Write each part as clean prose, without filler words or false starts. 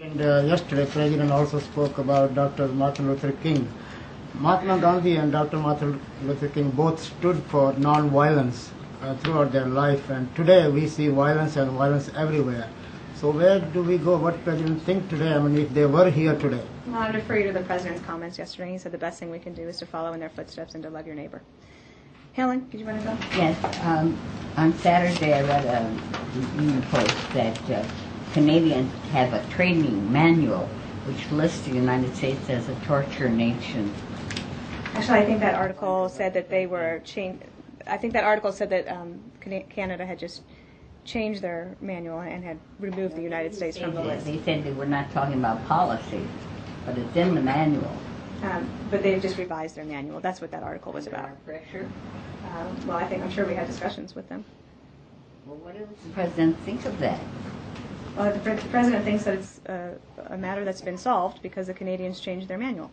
And yesterday, President also spoke about Dr. Martin Luther King. Mahatma Gandhi and Dr. Martin Luther King both stood for non-violence throughout their life, and today we see violence and violence everywhere. So where do we go? What President think today? I mean, if they were here today. Well, I would refer you to the President's comments yesterday. He said the best thing we can do is to follow in their footsteps and to love your neighbor. Helen, did you want to go? Yes. On Saturday I read a review post that Canadians have a training manual which lists the United States as a torture nation. Actually, I think that article said that they were I think that article said that Canada had just changed their manual and had removed the United States from the list. They said they were not talking about policy, but it's in the manual. But they've just revised their manual. That's what that article was about. Pressure? Well, I'm sure we had discussions with them. Well, what does the President think of that? Well, the President thinks that it's a matter that's been solved because the Canadians changed their manual.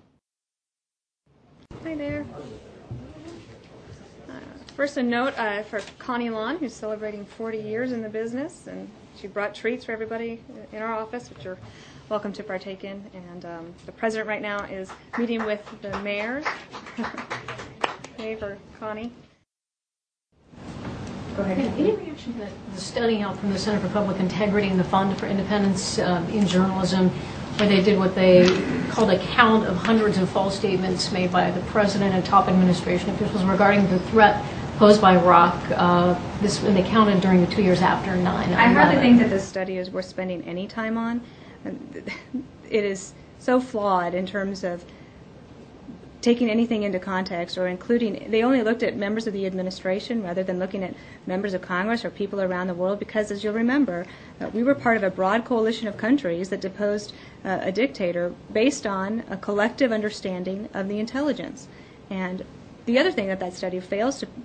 Hi there. First, a note for Connie Lawn, who's celebrating 40 years in the business, and she brought treats for everybody in our office, which you're welcome to partake in. And the President right now is meeting with the mayors. Hey, for Connie. Go ahead. Any reaction to the study out from the Center for Public Integrity and the Fund for Independence in Journalism, where they did what they called a count of hundreds of false statements made by the President and top administration officials regarding the threat posed by Iraq, and they counted during the 2 years after 9/11. I hardly think that this study is worth spending any time on. It is so flawed in terms of taking anything into context or including. They only looked at members of the administration rather than looking at members of Congress or people around the world, because, as you'll remember, we were part of a broad coalition of countries that deposed a dictator based on a collective understanding of the intelligence. And the other thing that study fails to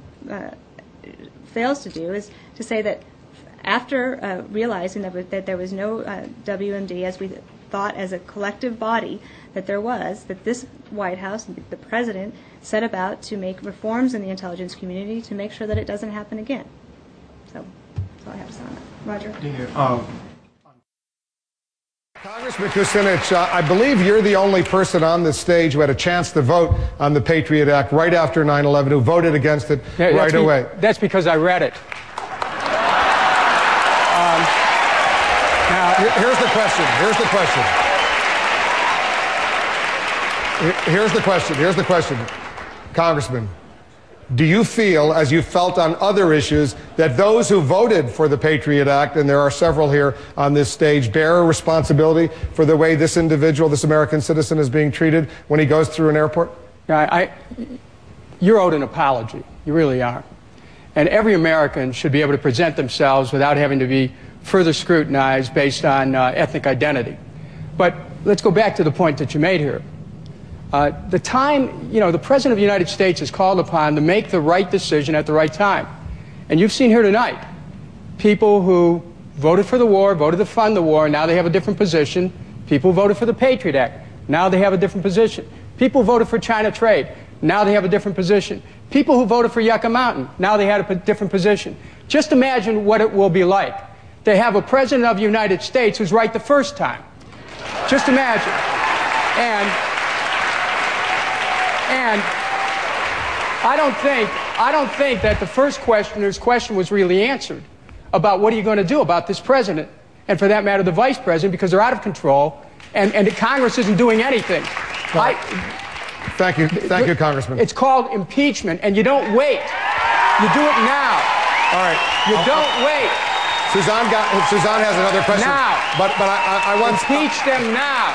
do is to say that after realizing that there was no WMD as we thought as a collective body that this White House and the President set about to make reforms in the intelligence community to make sure that it doesn't happen again. So that's all I have to say on that. Roger? Congressman Kucinich, I believe you're the only person on this stage who had a chance to vote on the Patriot Act right after 9/11, who voted against it right away. That's because I read it. Now, here's the question. Here's the question. Congressman, do you feel, as you felt on other issues, that those who voted for the Patriot Act, and there are several here on this stage, bear a responsibility for the way this individual, this American citizen, is being treated when he goes through an airport? You're owed an apology. You really are. And every American should be able to present themselves without having to be further scrutinized based on ethnic identity. But let's go back to the point that you made here. The President of the United States is called upon to make the right decision at the right time. And you've seen here tonight people who voted for the war, voted to fund the war, now they have a different position. People who voted for the Patriot Act, now they have a different position. People who voted for China trade, now they have a different position. People who voted for Yucca Mountain, now they had a different position. Just imagine what it will be like to have a President of the United States who's right the first time. Just imagine. And I don't think that the first questioner's question was really answered about what are you going to do about this president, and for that matter, the vice president, because they're out of control, and Congress isn't doing anything. Thank you, Congressman. It's called impeachment, and you don't wait. You do it now. All right. You don't wait. Suzanne has another question. Now. But I want to impeach them now.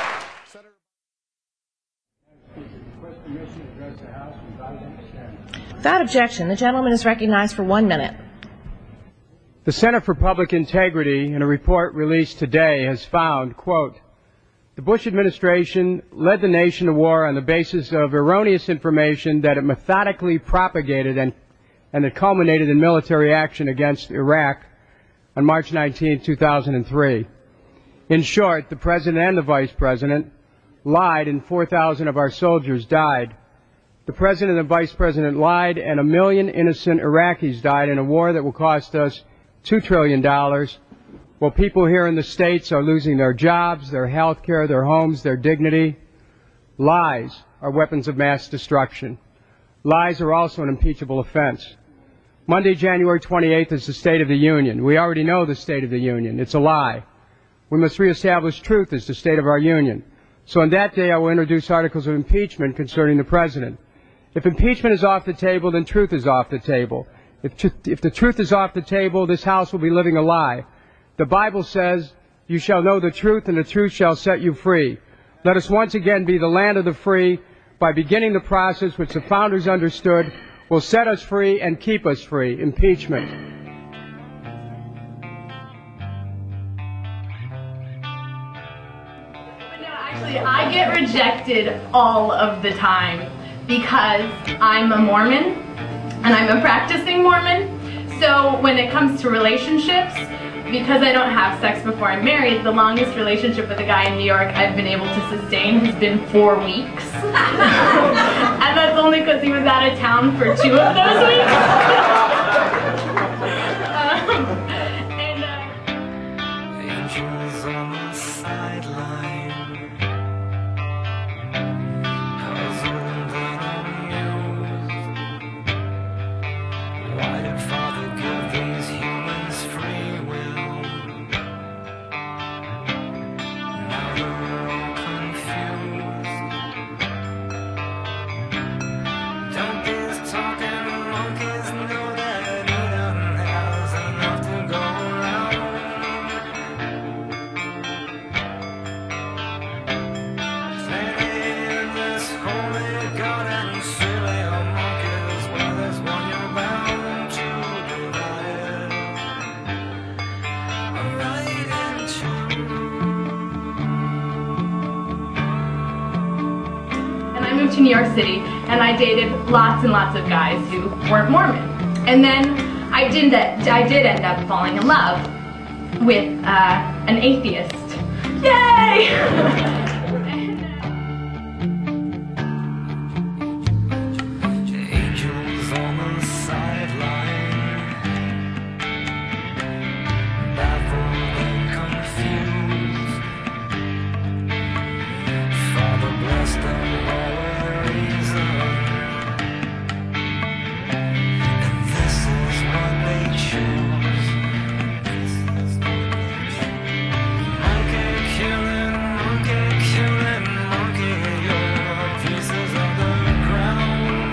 Without objection, the gentleman is recognized for 1 minute. The Center for Public Integrity, in a report released today, has found, quote, the Bush administration led the nation to war on the basis of erroneous information that it methodically propagated and that culminated in military action against Iraq on March 19, 2003. In short, the President and the Vice President lied and 4,000 of our soldiers died. The President and Vice President lied and 1 million innocent Iraqis died in a war that will cost us $2 trillion, while people here in the States are losing their jobs, their health care, their homes, their dignity. Lies are weapons of mass destruction. Lies are also an impeachable offense. Monday, January 28th is the State of the Union. We already know the State of the Union. It's a lie. We must reestablish truth as the state of our Union. So on that day, I will introduce articles of impeachment concerning the President. If impeachment is off the table, then truth is off the table. If the truth is off the table, this House will be living a lie. The Bible says, "You shall know the truth, and the truth shall set you free." Let us once again be the land of the free by beginning the process which the founders understood will set us free and keep us free, impeachment. Actually, I get rejected all of the time because I'm a Mormon and I'm a practicing Mormon. So when it comes to relationships, because I don't have sex before I'm married, the longest relationship with a guy in New York I've been able to sustain has been 4 weeks. And that's only because he was out of town for 2 of those weeks. Angels on the sideline, puzzled and amused. Why did Father give these humans free will? Now they're all confused. Don't these talking monkeys know that Eden has enough to go around? Plenty in this holy garden, silly monkeys, where there's one you're bound to divide. Right And I moved to New York City and I dated lots and lots of guys who weren't Mormon. And then I did end up falling in love with an atheist. Yay! angels on the sideline, baffled and confused. Father blessed them all with reason, and this is what they choose. Monkey killing, monkey, you're pieces of the ground.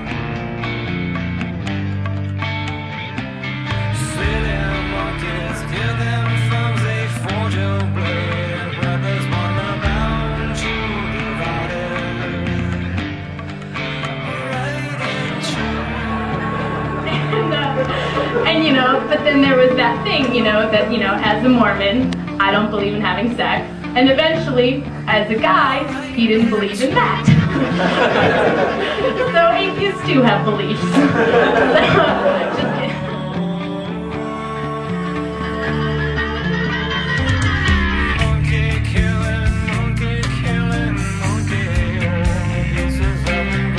Silly monkeys, give them thumbs, they forge your blade, but there's one bound to divide it. Right and true. And but then there was that thing, that, as a Mormon, I don't believe in having sex. And eventually, as a guy, he didn't believe in that. So atheists do have beliefs. Just kidding. Monkey killing, monkey, you're pieces of the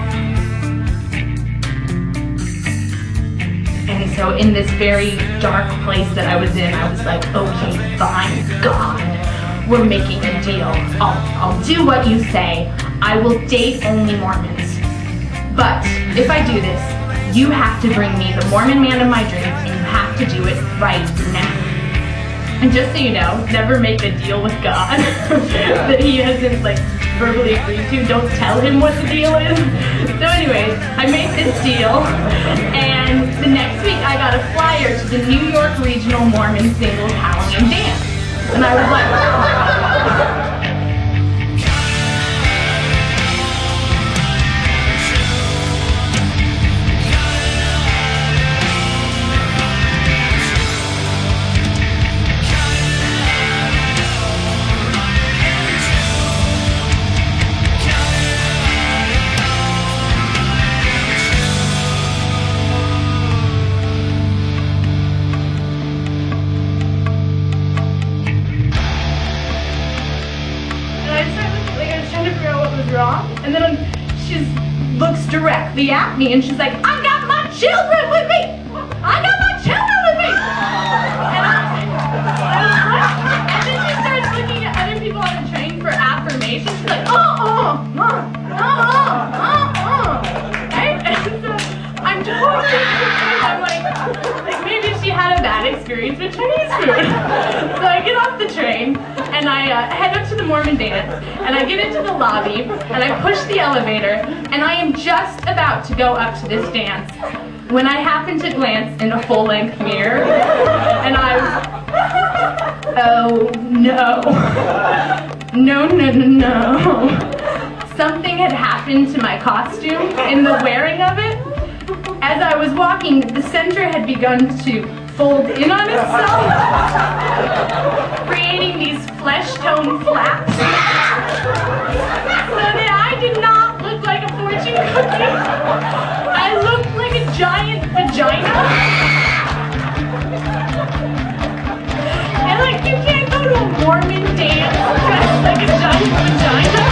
ground. And so in this very dark place that I was in, I was like, okay, fine, God, we're making a deal. I'll do what you say. I will date only Mormons. But if I do this, you have to bring me the Mormon man of my dreams, and you have to do it right now. And just so you know, never make a deal with God that he hasn't verbally agreed to. Don't tell him what the deal is. So anyways, I made this deal, and the next week I got a flyer to the New York Regional Mormon Singles Halloween Dance. And I was like, wrong, and then she looks directly at me and she's like, I got my children with me! I got my children with me! And head up to the Mormon dance, and I get into the lobby, and I push the elevator, and I am just about to go up to this dance when I happen to glance in a full-length mirror, and oh no. No. Something had happened to my costume in the wearing of it. As I was walking, the center had begun to fold in on itself, creating these flesh-tone flaps, so that I did not look like a fortune cookie. I looked like a giant vagina. And like, you can't go to a Mormon dance dressed like a giant vagina.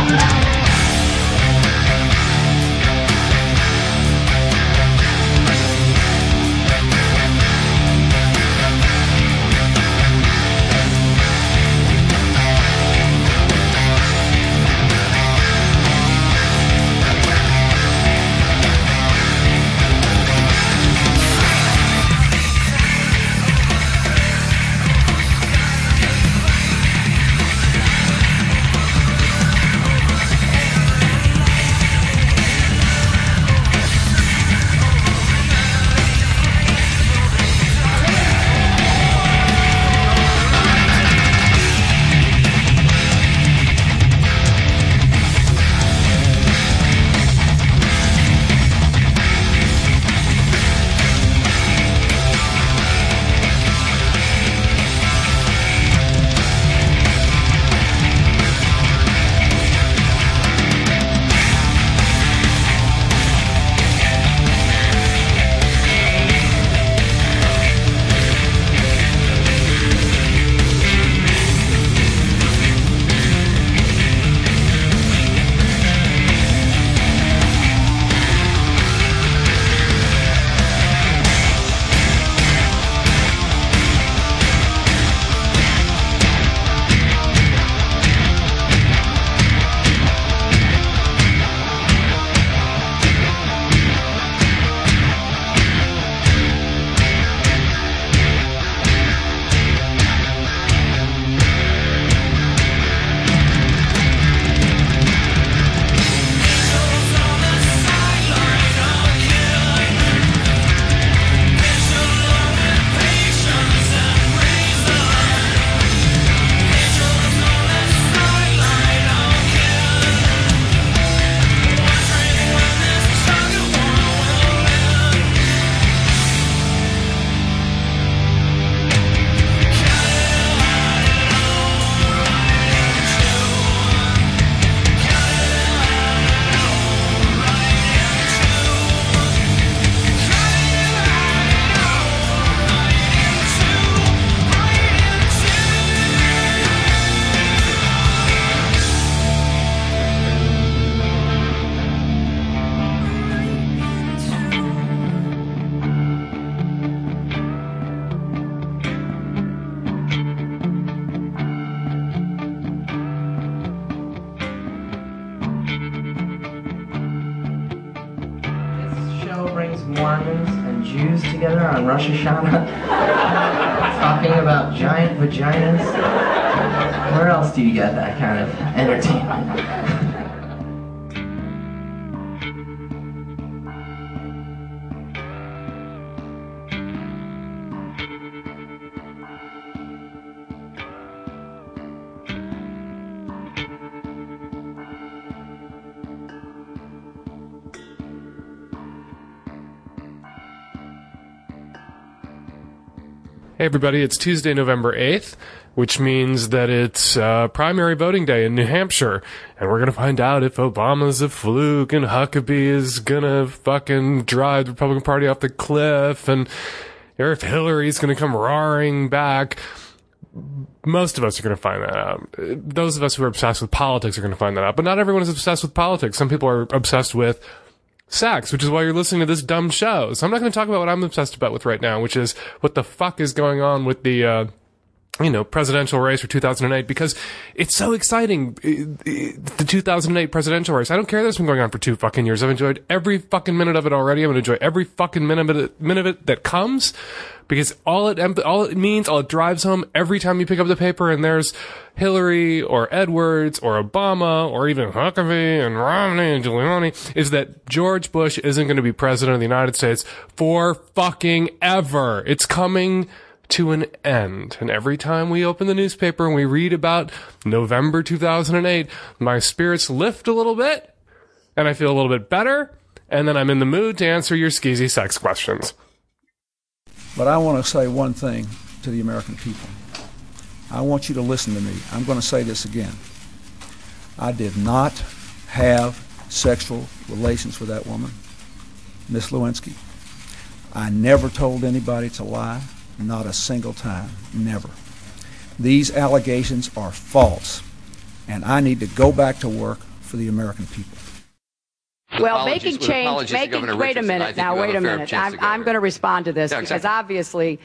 Mormons and Jews together on Rosh Hashanah, talking about giant vaginas. Where else do you get that kind of entertainment? Hey everybody, it's Tuesday, November 8th, which means that it's primary voting day in New Hampshire, and we're gonna find out if Obama's a fluke and Huckabee is gonna fucking drive the Republican Party off the cliff, and or if Hillary's gonna come roaring back. Most of us are gonna find that out. Those of us who are obsessed with politics are gonna find that out, but not everyone is obsessed with politics. Some people are obsessed with sex, which is why you're listening to this dumb show. So I'm not going to talk about what I'm obsessed about with right now, which is what the fuck is going on with the presidential race for 2008 because it's so exciting. The 2008 presidential race. I don't care that it's been going on for 2 fucking years. I've enjoyed every fucking minute of it already. I'm going to enjoy every fucking minute of it that comes because all it means, all it drives home every time you pick up the paper and there's Hillary or Edwards or Obama or even Huckabee and Romney and Giuliani is that George Bush isn't going to be president of the United States for fucking ever. It's coming to an end. And every time we open the newspaper and we read about November 2008, my spirits lift a little bit and I feel a little bit better. And then I'm in the mood to answer your skeezy sex questions. But I want to say one thing to the American people. I want you to listen to me. I'm going to say this again. I did not have sexual relations with that woman, Miss Lewinsky. I never told anybody to lie. Not a single time. Never. These allegations are false, and I need to go back to work for the American people. Well, making change, wait a minute now, wait a minute. I'm going to respond to this because obviously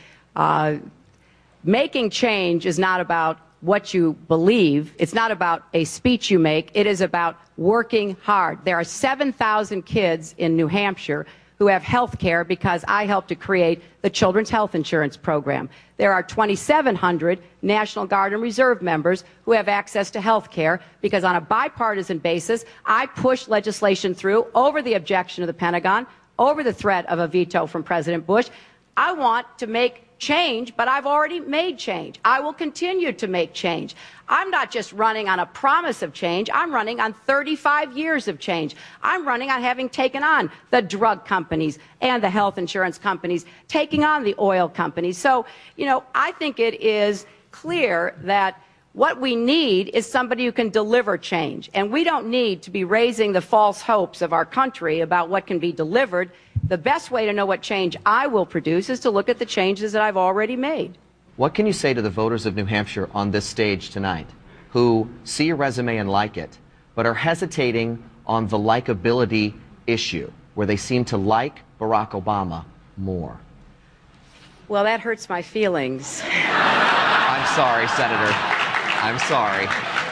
making change is not about what you believe. It's not about a speech you make. It is about working hard. There are 7,000 kids in New Hampshire who have health care because I helped to create the Children's Health Insurance Program. There are 2,700 National Guard and Reserve members who have access to health care because on a bipartisan basis, I pushed legislation through over the objection of the Pentagon, over the threat of a veto from President Bush. I want to make change, but I've already made change. I will continue to make change. I'm not just running on a promise of change. I'm running on 35 years of change. I'm running on having taken on the drug companies and the health insurance companies, taking on the oil companies. So, I think it is clear that what we need is somebody who can deliver change. And we don't need to be raising the false hopes of our country about what can be delivered. The best way to know what change I will produce is to look at the changes that I've already made. What can you say to the voters of New Hampshire on this stage tonight who see your resume and like it, but are hesitating on the likability issue, where they seem to like Barack Obama more? Well, that hurts my feelings. I'm sorry, Senator. I'm sorry.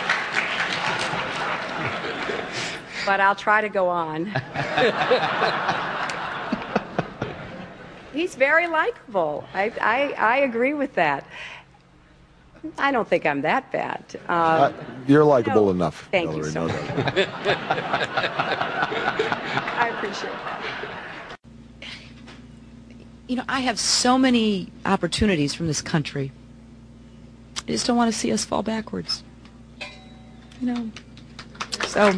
But I'll try to go on. He's very likable. I agree with that. I don't think I'm that bad. You're likable enough. Thank Hillary, you so much. I appreciate that. I have so many opportunities from this country. I just don't want to see us fall backwards. So,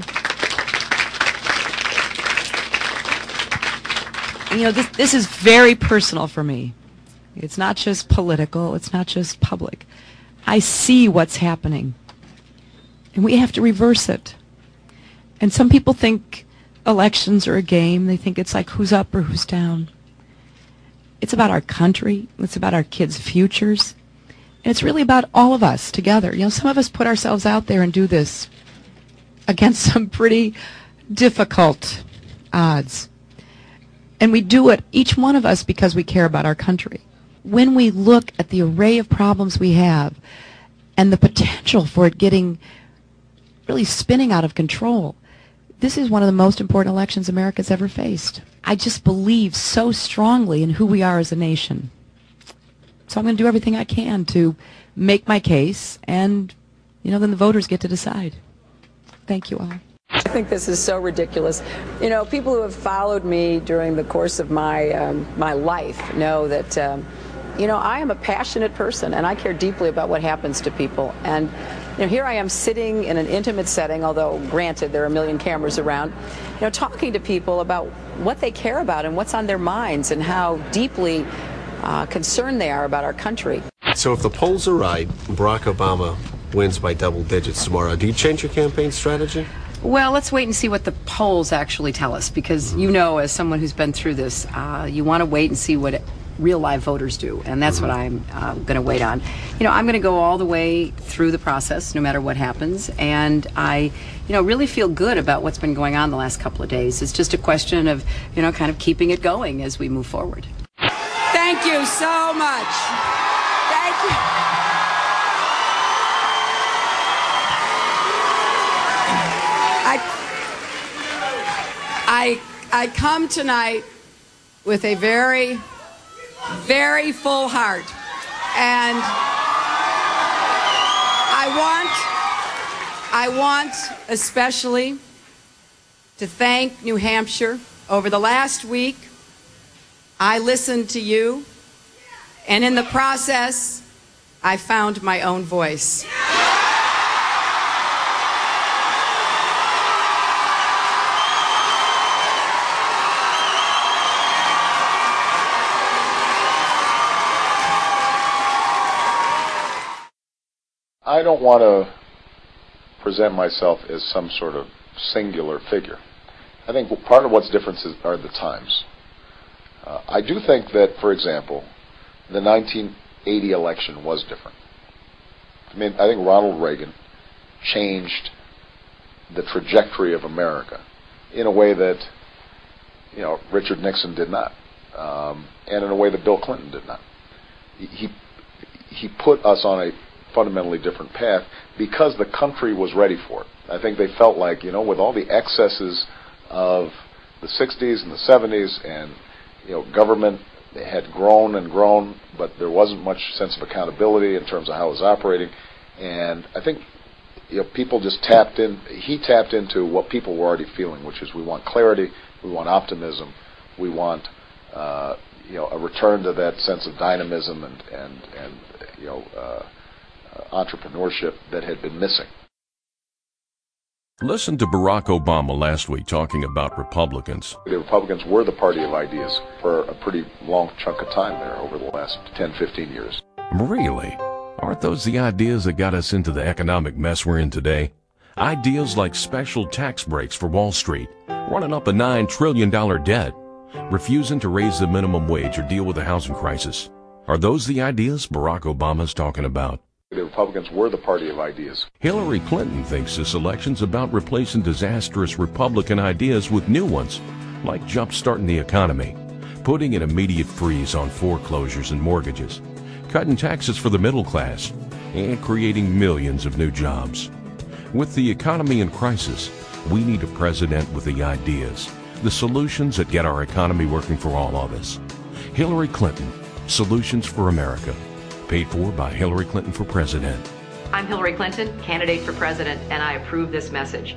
this is very personal for me. It's not just political. It's not just public. I see what's happening, and we have to reverse it. And some people think elections are a game. They think it's like who's up or who's down. It's about our country. It's about our kids' futures. And it's really about all of us together. Some of us put ourselves out there and do this against some pretty difficult odds. And we do it, each one of us, because we care about our country. When we look at the array of problems we have and the potential for it getting really spinning out of control, this is one of the most important elections America's ever faced. I just believe so strongly in who we are as a nation. So I'm going to do everything I can to make my case, and, then the voters get to decide. Thank you all. I think this is so ridiculous. People who have followed me during the course of my my life know that, I am a passionate person, and I care deeply about what happens to people. And here I am sitting in an intimate setting, although granted there are a million cameras around, talking to people about what they care about and what's on their minds and how deeply concerned they are about our country. So if the polls are right, Barack Obama wins by double digits tomorrow, do you change your campaign strategy? Well, let's wait and see what the polls actually tell us, because as someone who's been through this, you want to wait and see what real live voters do, and that's what I'm going to wait on. I'm going to go all the way through the process, no matter what happens, and I, really feel good about what's been going on the last couple of days. It's just a question of, kind of keeping it going as we move forward. Thank you so much. Thank you. I come tonight with a very, very full heart. And I want especially to thank New Hampshire. Over the last week, I listened to you, and in the process, I found my own voice. I don't want to present myself as some sort of singular figure. I think part of what's different are the times. I do think that, for example, the 1980 election was different. I mean, I think Ronald Reagan changed the trajectory of America in a way that, Richard Nixon did not, and in a way that Bill Clinton did not. He put us on a fundamentally different path because the country was ready for it. I think they felt like, with all the excesses of the 60s and the 70s, and government had grown and grown, but there wasn't much sense of accountability in terms of how it was operating. And I think people just tapped in. He tapped into what people were already feeling, which is we want clarity, we want optimism, we want a return to that sense of dynamism and entrepreneurship that had been missing. Listen to Barack Obama last week talking about Republicans. The Republicans were the party of ideas for a pretty long chunk of time there over the last 10, 15 years. Really? Aren't those the ideas that got us into the economic mess we're in today? Ideas like special tax breaks for Wall Street, running up a $9 trillion debt, refusing to raise the minimum wage or deal with the housing crisis. Are those the ideas Barack Obama's talking about? The Republicans were the party of ideas. Hillary Clinton thinks this election's about replacing disastrous Republican ideas with new ones, like jump-starting the economy, putting an immediate freeze on foreclosures and mortgages, cutting taxes for the middle class, and creating millions of new jobs. With the economy in crisis, we need a president with the ideas, the solutions that get our economy working for all of us. Hillary Clinton, Solutions for America. Paid for by Hillary Clinton for President. I'm Hillary Clinton, candidate for president, and I approve this message.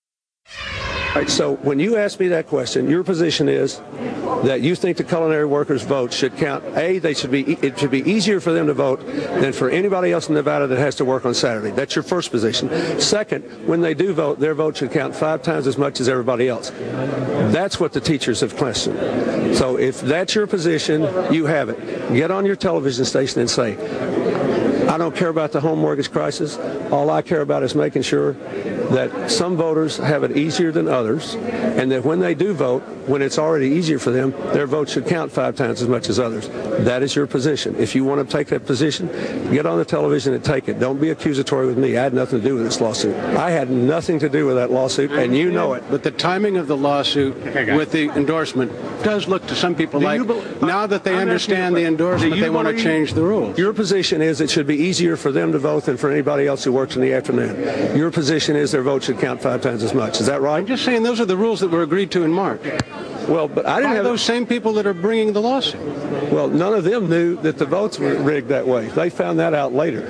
All right, so when you ask me that question, your position is that you think the culinary workers' vote should count. It should be easier for them to vote than for anybody else in Nevada that has to work on Saturday. That's your first position. Second, when they do vote, their vote should count 5 times as much as everybody else. That's what the teachers have questioned. So if that's your position, you have it. Get on your television station and say, I don't care about the home mortgage crisis. All I care about is making sure that some voters have it easier than others, and that when they do vote, when it's already easier for them, their vote should count 5 times as much as others. That is your position. If you want to take that position, get on the television and take it. Don't be accusatory with me. I had nothing to do with this lawsuit. I had nothing to do with that lawsuit, and you know it. But the timing of the lawsuit with the endorsement does look to some people like, now that they understand the endorsement, they want to change the rules. Your position is it should be easier for them to vote than for anybody else who works in the afternoon. Your position is their vote should count 5 times as much. Is that right? I'm just saying those are the rules that were agreed to in March. Well, but I didn't have those same people that are bringing the lawsuit. Well, none of them knew that the votes were rigged that way. They found that out later.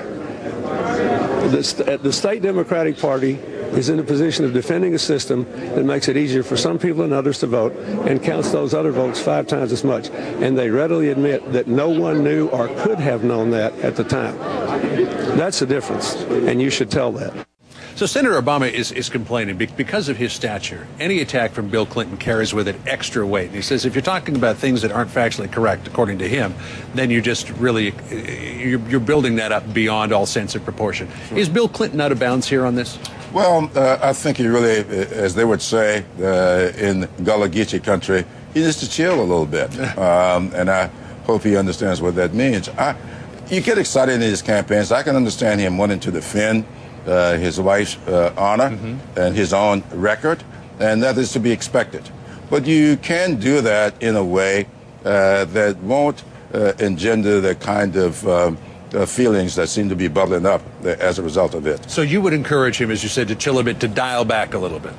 The state Democratic Party is in a position of defending a system that makes it easier for some people and others to vote and counts those other votes 5 times as much. And they readily admit that no one knew or could have known that at the time. That's the difference, and you should tell that. So Senator Obama is complaining because of his stature. Any attack from Bill Clinton carries with it extra weight. And he says if you're talking about things that aren't factually correct, according to him, then you're just really, you're building that up beyond all sense of proportion. Is Bill Clinton out of bounds here on this? Well, I think he really, as they would say in Gullah Geechee country, he needs to chill a little bit. And I hope he understands what that means. You get excited in these campaigns. I can understand him wanting to defend his wife's honor and his own record, and that is to be expected. But you can do that in a way that won't engender the kind of feelings that seem to be bubbling up as a result of it. So you would encourage him, as you said, to chill a bit, to dial back a little bit?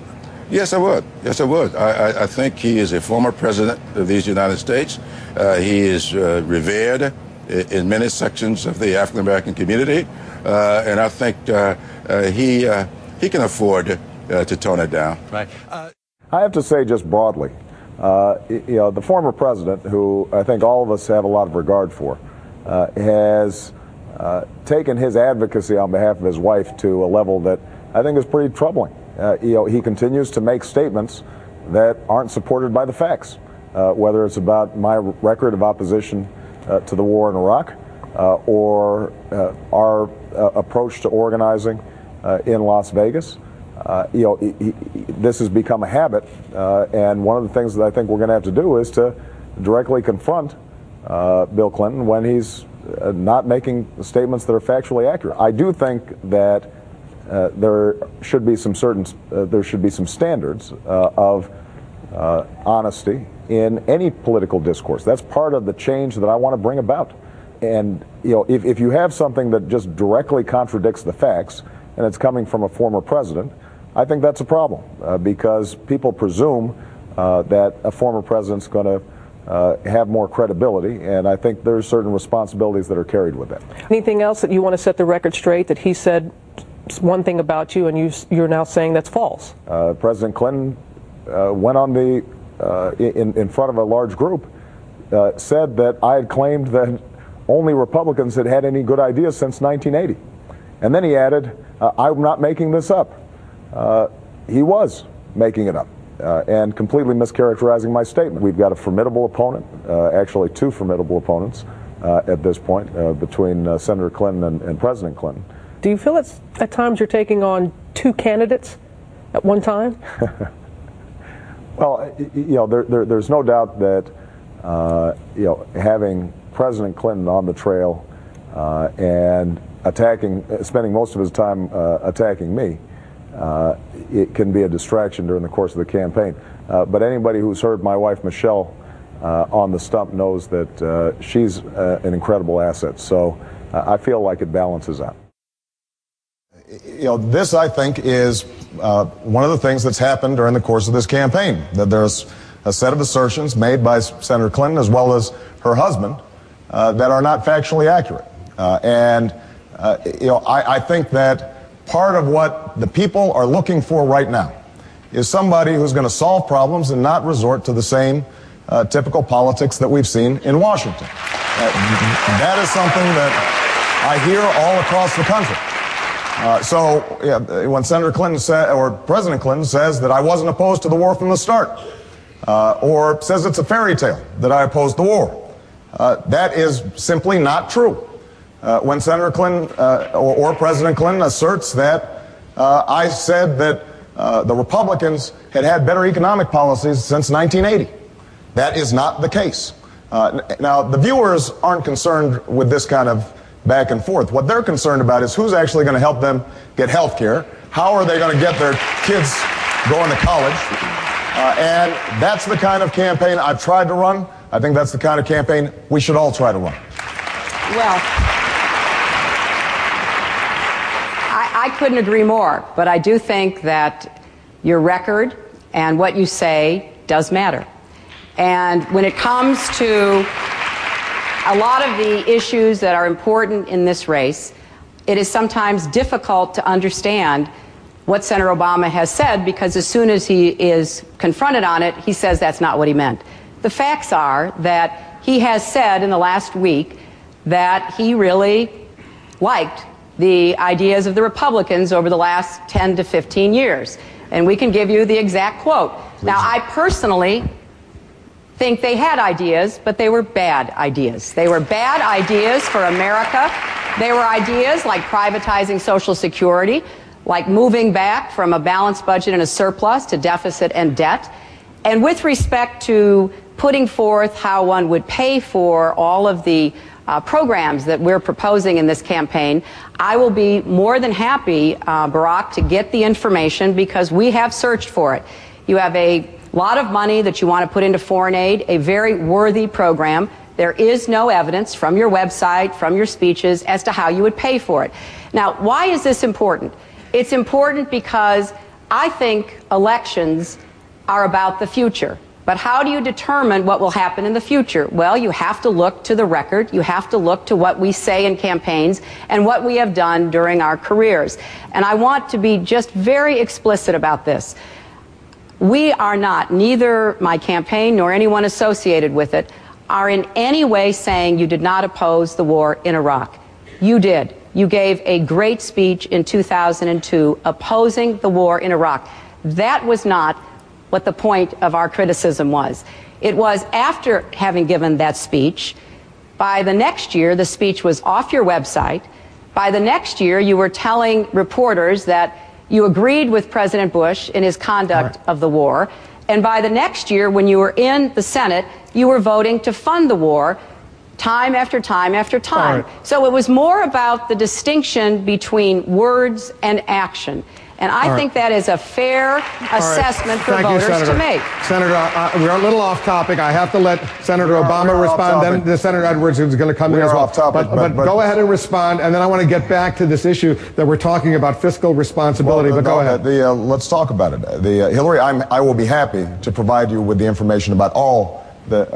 Yes, I would. Yes, I would. I think he is a former president of these United States. He is revered in many sections of the African American community, and I think he can afford to tone it down. Right. I have to say, just broadly, the former president, who I think all of us have a lot of regard for, has taken his advocacy on behalf of his wife to a level that I think is pretty troubling. He continues to make statements that aren't supported by the facts, whether it's about my record of opposition to the war in Iraq or our approach to organizing in Las Vegas. This has become a habit, and one of the things that I think we're going to have to do is to directly confront Bill Clinton when he's not making statements that are factually accurate. I do think that there should be some standards of honesty in any political discourse. That's part of the change that I want to bring about. And if you have something that just directly contradicts the facts, and it's coming from a former president, I think that's a problem because people presume that a former president's going to have more credibility, and I think there's certain responsibilities that are carried with that. Anything else that you want to set the record straight, that he said one thing about you and you're now saying that's false? President Clinton went on in front of a large group, said that I had claimed that only Republicans had had any good ideas since 1980. And then he added, I'm not making this up. He was making it up and completely mischaracterizing my statement. We've got a formidable opponent, actually two formidable opponents at this point between Senator Clinton and President Clinton. Do you feel it's at times you're taking on two candidates at one time? Well, there's no doubt that having President Clinton on the trail and spending most of his time attacking me, it can be a distraction during the course of the campaign. But anybody who's heard my wife Michelle on the stump knows that she's an incredible asset. So I feel like it balances out. This, I think, is one of the things that's happened during the course of this campaign, that there's a set of assertions made by Senator Clinton as well as her husband that are not factually accurate. I think that part of what the people are looking for right now is somebody who's going to solve problems and not resort to the same typical politics that we've seen in Washington. That is something that I hear all across the country. When Senator Clinton or President Clinton says that I wasn't opposed to the war from the start, or says it's a fairy tale that I opposed the war, that is simply not true. When Senator Clinton or President Clinton asserts that I said that the Republicans had better economic policies since 1980, that is not the case. Now, the viewers aren't concerned with this kind of back and forth. What they're concerned about is who's actually going to help them get health care, how are they going to get their kids going to college, and that's the kind of campaign I've tried to run. I think that's the kind of campaign we should all try to run. Well, I couldn't agree more, but I do think that your record and what you say does matter. And when it comes to a lot of the issues that are important in this race, it is sometimes difficult to understand what Senator Obama has said, because as soon as he is confronted on it, he says that's not what he meant. The facts are that he has said in the last week that he really liked the ideas of the Republicans over the last 10 to 15 years. And we can give you the exact quote. Now, I personally think they had ideas, but they were bad ideas. They were bad ideas for America. They were ideas like privatizing Social Security, like moving back from a balanced budget and a surplus to deficit and debt. And with respect to putting forth how one would pay for all of the programs that we're proposing in this campaign, I will be more than happy, Barack, to get the information, because we have searched for it. You have a lot of money that you want to put into foreign aid, a very worthy program. There is no evidence from your website, from your speeches, as to how you would pay for it. Now, why is this important? It's important because I think elections are about the future. But how do you determine what will happen in the future? Well, you have to look to the record. You have to look to what we say in campaigns and what we have done during our careers. And I want to be just very explicit about this. We are not, neither my campaign nor anyone associated with it, are in any way saying you did not oppose the war in Iraq. You did. You gave a great speech in 2002 opposing the war in Iraq. That was not what the point of our criticism was. It was after having given that speech, by the next year, the speech was off your website. By the next year, you were telling reporters that you agreed with President Bush in his conduct of the war. And by the next year, when you were in the Senate, you were voting to fund the war time after time after time. So it was more about the distinction between words and action. And I think that is a fair assessment for voters to make. Senator, we're a little off topic. I have to let Senator Obama respond. Then Senator Edwards is going to come in as well. But go ahead and respond, and then I want to get back to this issue that we're talking about, fiscal responsibility. But go ahead. Let's talk about it. Hillary, I will be happy to provide you with the information about all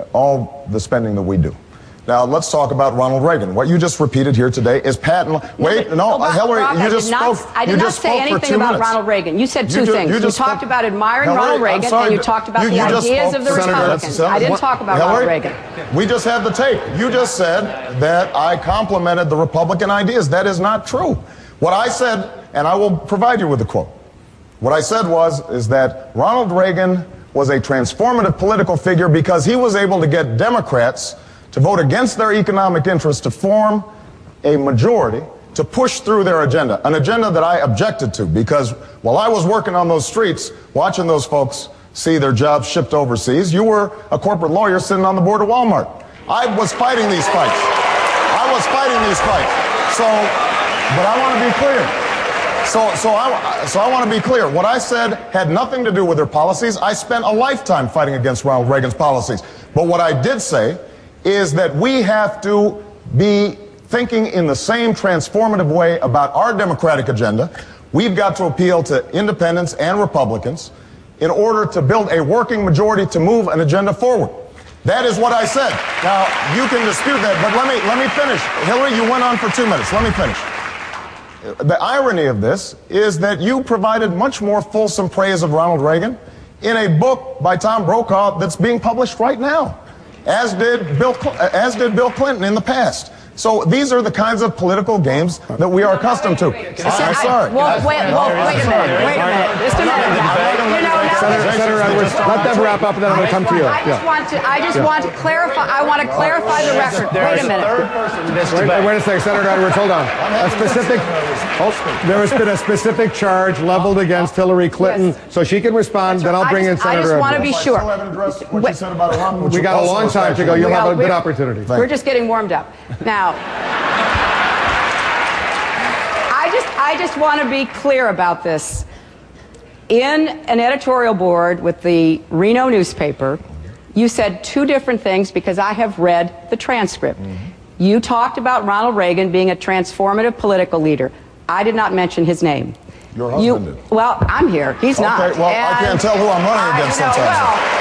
the spending that we do. Now, let's talk about Ronald Reagan. What you just repeated here today is patent. Wait, no, Hillary, you just spoke. I did not say anything about Ronald Reagan. You said two things. You talked about admiring Ronald Reagan, and you talked about the ideas of the Republicans. I didn't talk about Ronald Reagan. We just had the tape. You just said that I complimented the Republican ideas. That is not true. What I said, and I will provide you with the quote. What I said is that Ronald Reagan was a transformative political figure because he was able to get Democrats to vote against their economic interests, to form a majority, to push through their agenda, an agenda that I objected to because while I was working on those streets, watching those folks see their jobs shipped overseas, you were a corporate lawyer sitting on the board of Walmart. I was fighting these fights. But I want to be clear. So I want to be clear. What I said had nothing to do with their policies. I spent a lifetime fighting against Ronald Reagan's policies. But what I did say is that we have to be thinking in the same transformative way about our democratic agenda. We've got to appeal to independents and Republicans in order to build a working majority to move an agenda forward. That is what I said. Now, you can dispute that, but let me finish. Hillary, you went on for 2 minutes. Let me finish. The irony of this is that you provided much more fulsome praise of Ronald Reagan in a book by Tom Brokaw that's being published right now, as did Bill Clinton in the past. So these are the kinds of political games that we are accustomed to. I'm sorry. Well, wait a minute. Just a minute. Senator Edwards, let them wrap up, and then I'm going to come to you. I just want to clarify. I want to clarify the record. Wait a minute. Wait a second, Senator Edwards. Hold on. There has been a specific charge leveled against Hillary Clinton, so she can respond. Then I'll bring in Senator Edwards. I just want to be sure. We got a long time to go. You'll have a good opportunity. We're just getting warmed up now. I just want to be clear about this. In an editorial board with the Reno newspaper, you said two different things because I have read the transcript. You talked about Ronald Reagan being a transformative political leader. I did not mention his name. Your husband did. Well, I'm here. He's not. Okay, well, I can't tell who I'm running against sometimes.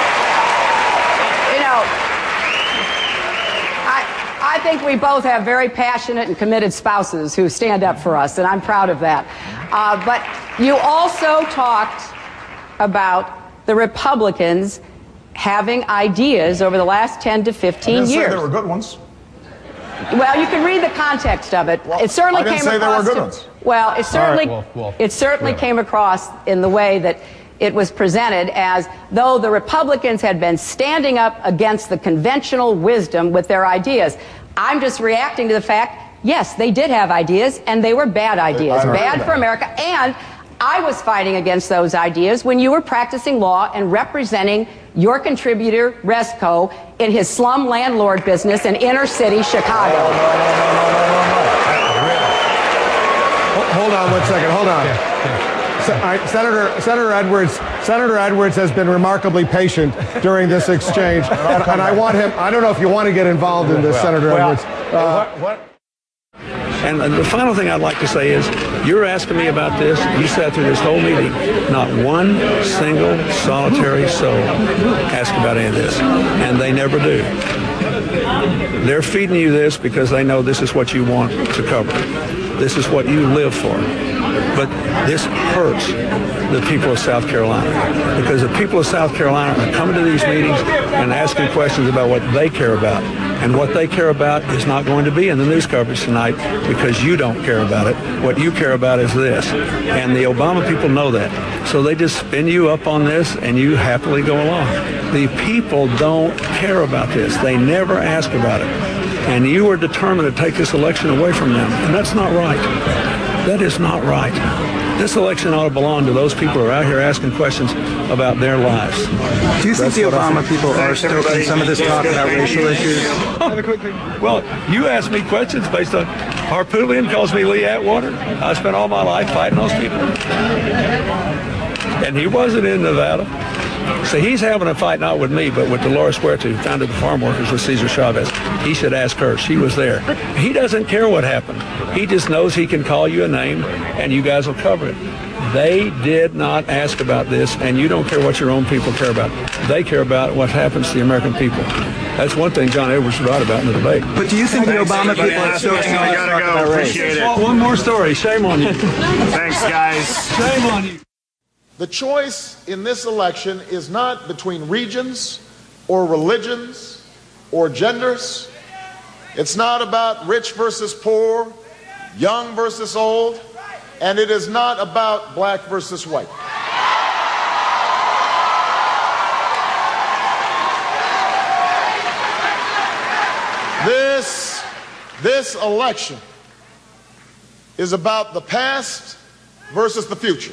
I think we both have very passionate and committed spouses who stand up for us, and I'm proud of that. But you also talked about the Republicans having ideas over the last 10 to 15 years. I didn't say they were good ones. Well, you can read the context of it. It certainly I didn't came say across. They were good ones. Well, it certainly came across in the way that it was presented as though the Republicans had been standing up against the conventional wisdom with their ideas. I'm just reacting to the fact, yes, they did have ideas, and they were bad ideas, bad for America. And I was fighting against those ideas when you were practicing law and representing your contributor, Resco, in his slum landlord business in inner city Chicago. Hold on 1 second. Hold on. Senator Edwards has been remarkably patient during this exchange, and I want him. I don't know if you want to get involved in this, Senator Edwards. And the final thing I'd like to say is, you're asking me about this. You sat through this whole meeting. Not one single solitary soul asked about any of this. And they never do. They're feeding you this because they know this is what you want to cover. This is what you live for. But this hurts the people of South Carolina, because the people of South Carolina are coming to these meetings and asking questions about what they care about. And what they care about is not going to be in the news coverage tonight because you don't care about it. What you care about is this. And the Obama people know that. So they just spin you up on this and you happily go along. The people don't care about this. They never ask about it. And you are determined to take this election away from them. And that's not right. That is not right. This election ought to belong to those people who are out here asking questions about their lives. Do you think the Obama people are stoking some of this talk about racial issues? Well, you ask me questions based on Harpootlian calls me Lee Atwater. I spent all my life fighting those people. And he wasn't in Nevada. So he's having a fight not with me, but with Dolores Huerta, who founded the farm workers with Cesar Chavez. He should ask her. She was there. He doesn't care what happened. He just knows he can call you a name, and you guys will cover it. They did not ask about this, and you don't care what your own people care about. They care about what happens to the American people. That's one thing John Edwards wrote about in the debate. But do you think the Obama people are stoking all this talk about race? Appreciate it. One more story. Shame on you. Thanks, guys. Shame on you. The choice in this election is not between regions or religions or genders. It's not about rich versus poor, young versus old, and it is not about black versus white. This election is about the past versus the future.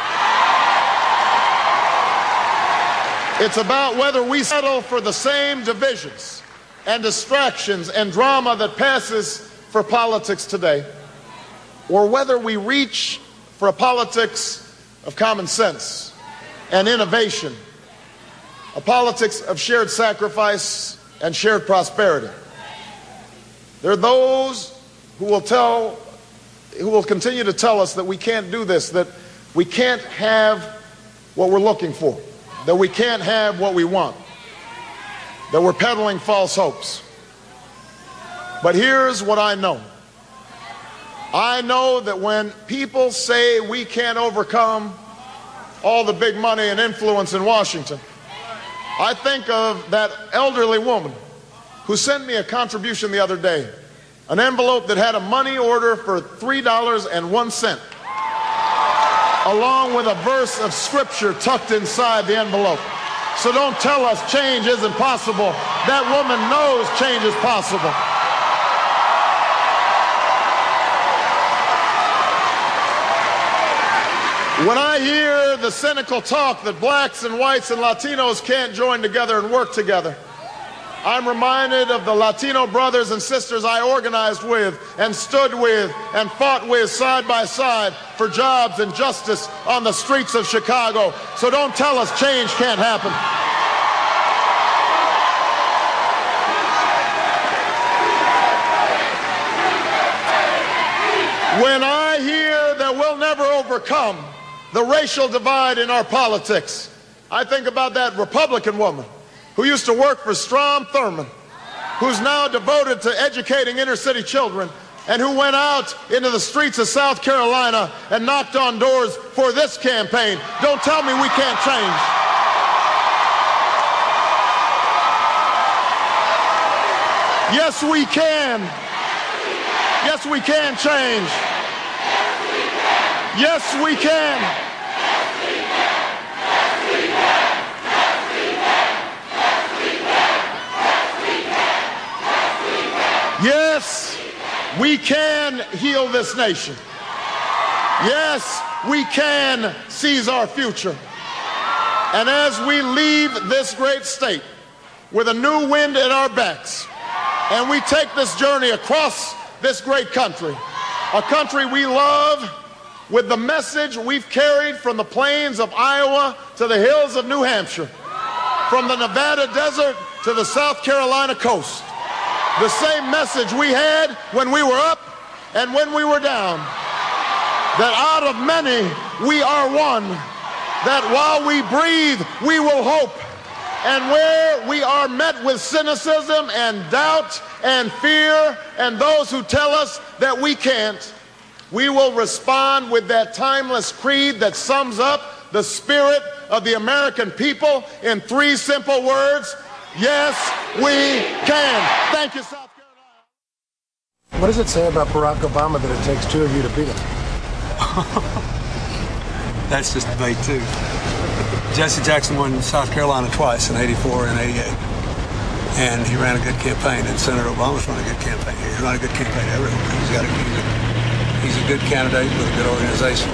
It's about whether we settle for the same divisions and distractions and drama that passes for politics today, or whether we reach for a politics of common sense and innovation, a politics of shared sacrifice and shared prosperity. There are those who will continue to tell us that we can't do this, that we can't have what we're looking for, that we can't have what we want, that we're peddling false hopes. But here's what I know. I know that when people say we can't overcome all the big money and influence in Washington, I think of that elderly woman who sent me a contribution the other day, an envelope that had a money order for $3.01, along with a verse of scripture tucked inside the envelope. So don't tell us change isn't possible. That woman knows change is possible. When I hear the cynical talk that blacks and whites and Latinos can't join together and work together, I'm reminded of the Latino brothers and sisters I organized with and stood with and fought with side by side for jobs and justice on the streets of Chicago. So don't tell us change can't happen. When I hear that we'll never overcome the racial divide in our politics, I think about that Republican woman who used to work for Strom Thurmond, who's now devoted to educating inner city children, and who went out into the streets of South Carolina and knocked on doors for this campaign. Don't tell me we can't change. Yes, we can. Yes, we can change. Yes, we can. Yes, we can heal this nation. Yes, we can seize our future. And as we leave this great state with a new wind at our backs, and we take this journey across this great country, a country we love, with the message we've carried from the plains of Iowa to the hills of New Hampshire, from the Nevada desert to to the South Carolina coast. The same message we had when we were up and when we were down, that out of many we are one, that while we breathe, we will hope. And where we are met with cynicism and doubt and fear and those who tell us that we can't, we will respond with that timeless creed that sums up the spirit of the American people in 3 simple words: yes, we can. Thank you, South Carolina. What does it say about Barack Obama that it takes 2 of you to beat him? That's just debate too. Jesse Jackson won South Carolina twice, in '84 and '88. And he ran a good campaign, and Senator Obama's run a good campaign. He's run a good campaign everywhere. He's a good candidate with a good organization.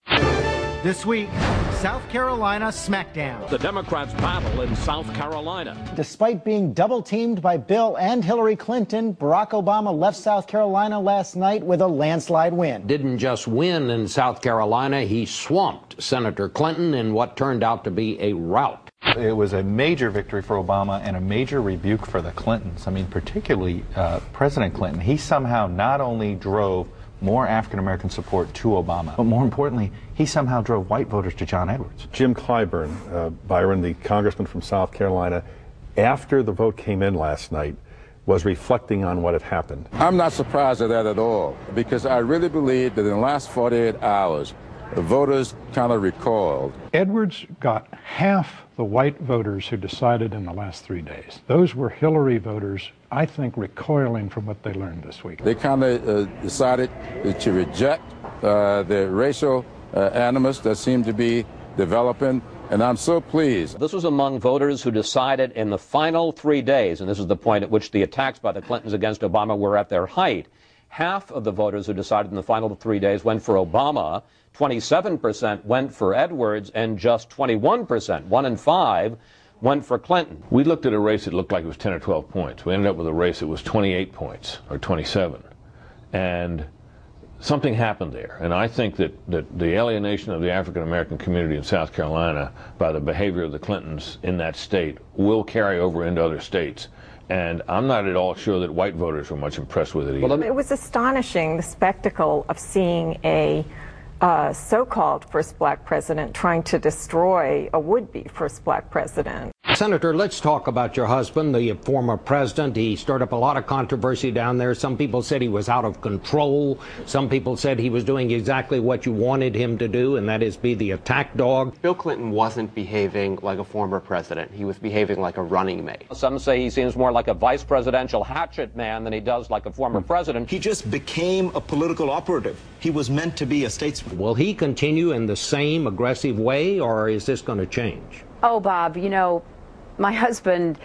This week, South Carolina Smackdown. The Democrats battle in South Carolina. Despite being double-teamed by Bill and Hillary Clinton, Barack Obama left South Carolina last night with a landslide win. Didn't just win in South Carolina, he swamped Senator Clinton in what turned out to be a rout. It was a major victory for Obama and a major rebuke for the Clintons. I mean, particularly President Clinton. He somehow not only drove more African-American support to Obama, but more importantly, he somehow drove white voters to John Edwards. Jim Clyburn, Byron, the congressman from South Carolina, after the vote came in last night, was reflecting on what had happened. I'm not surprised at that at all, because I really believe that in the last 48 hours, the voters kind of recoiled. Edwards got half the white voters who decided in the last 3 days. Those were Hillary voters, I think, recoiling from what they learned this week. They kind of decided to reject the racial animus that seemed to be developing, and I'm so pleased. This was among voters who decided in the final 3 days, and this is the point at which the attacks by the Clintons against Obama were at their height. Half of the voters who decided in the final 3 days went for Obama, 27% went for Edwards, and just 21%, 1 in 5, went for Clinton. We looked at a race that looked like it was 10 or 12 points. We ended up with a race that was 28 points, or 27. And something happened there. And I think that the alienation of the African-American community in South Carolina by the behavior of the Clintons in that state will carry over into other states. And I'm not at all sure that white voters were much impressed with it either. It was astonishing, the spectacle of seeing a so-called first black president trying to destroy a would-be first black president. Senator, let's talk about your husband, the former president. He stirred up a lot of controversy down there. Some people said he was out of control. Some people said he was doing exactly what you wanted him to do, and that is be the attack dog. Bill Clinton wasn't behaving like a former president. He was behaving like a running mate. Some say he seems more like a vice presidential hatchet man than he does like a former president. He just became a political operative. He was meant to be a statesman. Will he continue in the same aggressive way, or is this going to change? Oh, Bob, you know, my husband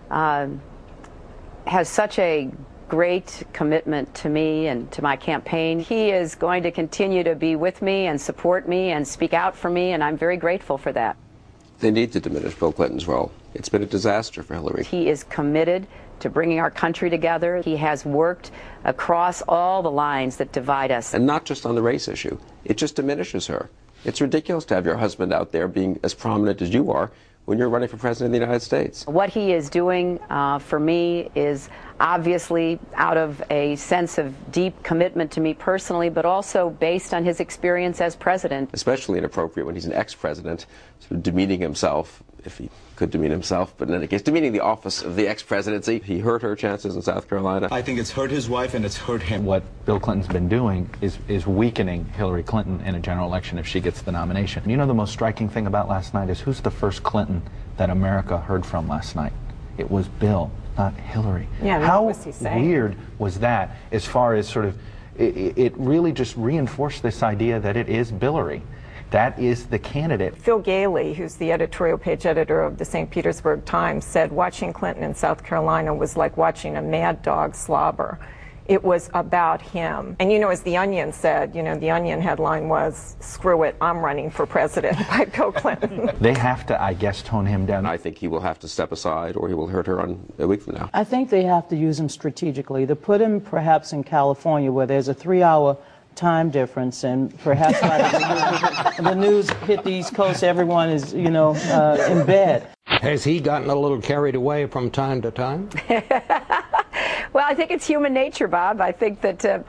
has such a great commitment to me and to my campaign. He is going to continue to be with me and support me and speak out for me, and I'm very grateful for that. They need to diminish Bill Clinton's role. It's been a disaster for Hillary. He is committed to bringing our country together. He has worked across all the lines that divide us. And not just on the race issue. It just diminishes her. It's ridiculous to have your husband out there being as prominent as you are when you're running for president of the United States. What he is doing for me is obviously out of a sense of deep commitment to me personally, but also based on his experience as president. Especially inappropriate when he's an ex-president, sort of demeaning himself, if he could demean himself, but in any case, demeaning the office of the ex-presidency. He hurt her chances in South Carolina. I think it's hurt his wife and it's hurt him. What Bill Clinton's been doing is weakening Hillary Clinton in a general election if she gets the nomination. You know, the most striking thing about last night is who's the first Clinton that America heard from last night? It was Bill, not Hillary. Yeah, how what was he saying? Weird was that, as far as sort of, it really just reinforced this idea that it is Billary. That is the candidate. Phil Gailey, who's the editorial page editor of the St. Petersburg Times, said watching Clinton in South Carolina was like watching a mad dog slobber. It was about him. And you know, as The Onion said, you know, the Onion headline was, "Screw it, I'm running for president," by Bill Clinton. They have to, I guess, tone him down. I think he will have to step aside or he will hurt her on a week from now. I think they have to use him strategically. To put him perhaps in California where there's a 3-hour time difference, and perhaps by the news hit the East Coast, everyone is, you know, in bed. Has he gotten a little carried away from time to time? Well, I think it's human nature, Bob. I think that,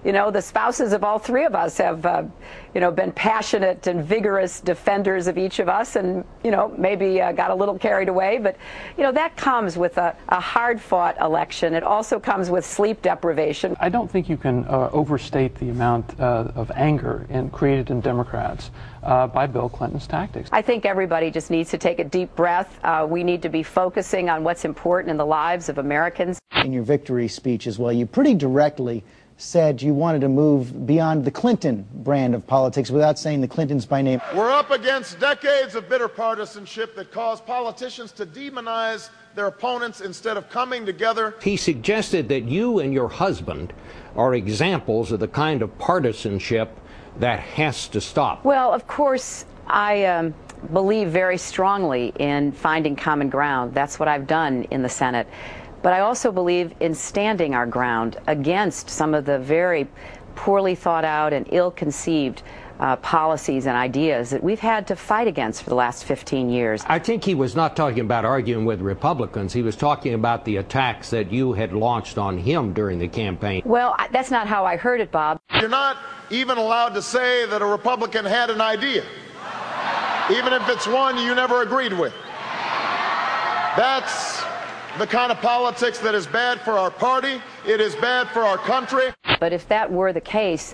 You know, the spouses of all three of us have, been passionate and vigorous defenders of each of us, and, maybe got a little carried away. But, that comes with a hard-fought election. It also comes with sleep deprivation. I don't think you can overstate the amount of anger created in Democrats by Bill Clinton's tactics. I think everybody just needs to take a deep breath. We need to be focusing on what's important in the lives of Americans. In your victory speech as well, you pretty directly said you wanted to move beyond the Clinton brand of politics without saying the Clintons by name. We're up against decades of bitter partisanship that cause politicians to demonize their opponents instead of coming together. He suggested that you and your husband are examples of the kind of partisanship that has to stop. Well, of course, I believe very strongly in finding common ground. That's what I've done in the Senate. But I also believe in standing our ground against some of the very poorly thought out and ill-conceived policies and ideas that we've had to fight against for the last 15 years. I think he was not talking about arguing with Republicans. He was talking about the attacks that you had launched on him during the campaign. Well, that's not how I heard it, Bob. You're not even allowed to say that a Republican had an idea, even if it's one you never agreed with. That's the kind of politics that is bad for our party. It is bad for our country. But if that were the case,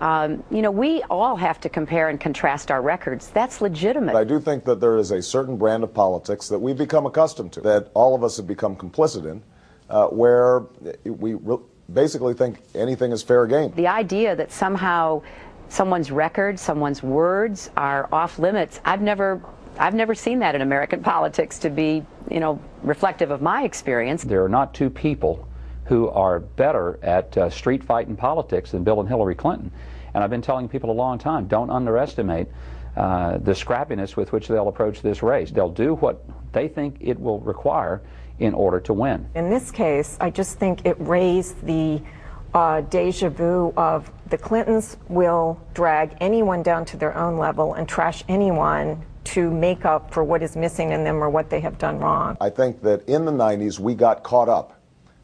we all have to compare and contrast our records. That's legitimate. I do think that there is a certain brand of politics that we've become accustomed to, that all of us have become complicit in, where we basically think anything is fair game. The idea that somehow someone's record, someone's words are off limits, I've never seen that in American politics to be, reflective of my experience. There are not two people who are better at street fighting politics than Bill and Hillary Clinton. And I've been telling people a long time, don't underestimate the scrappiness with which they'll approach this race. They'll do what they think it will require in order to win. In this case, I just think it raised the deja vu of the Clintons will drag anyone down to their own level and trash anyone to make up for what is missing in them or what they have done wrong. I think that in the 90s we got caught up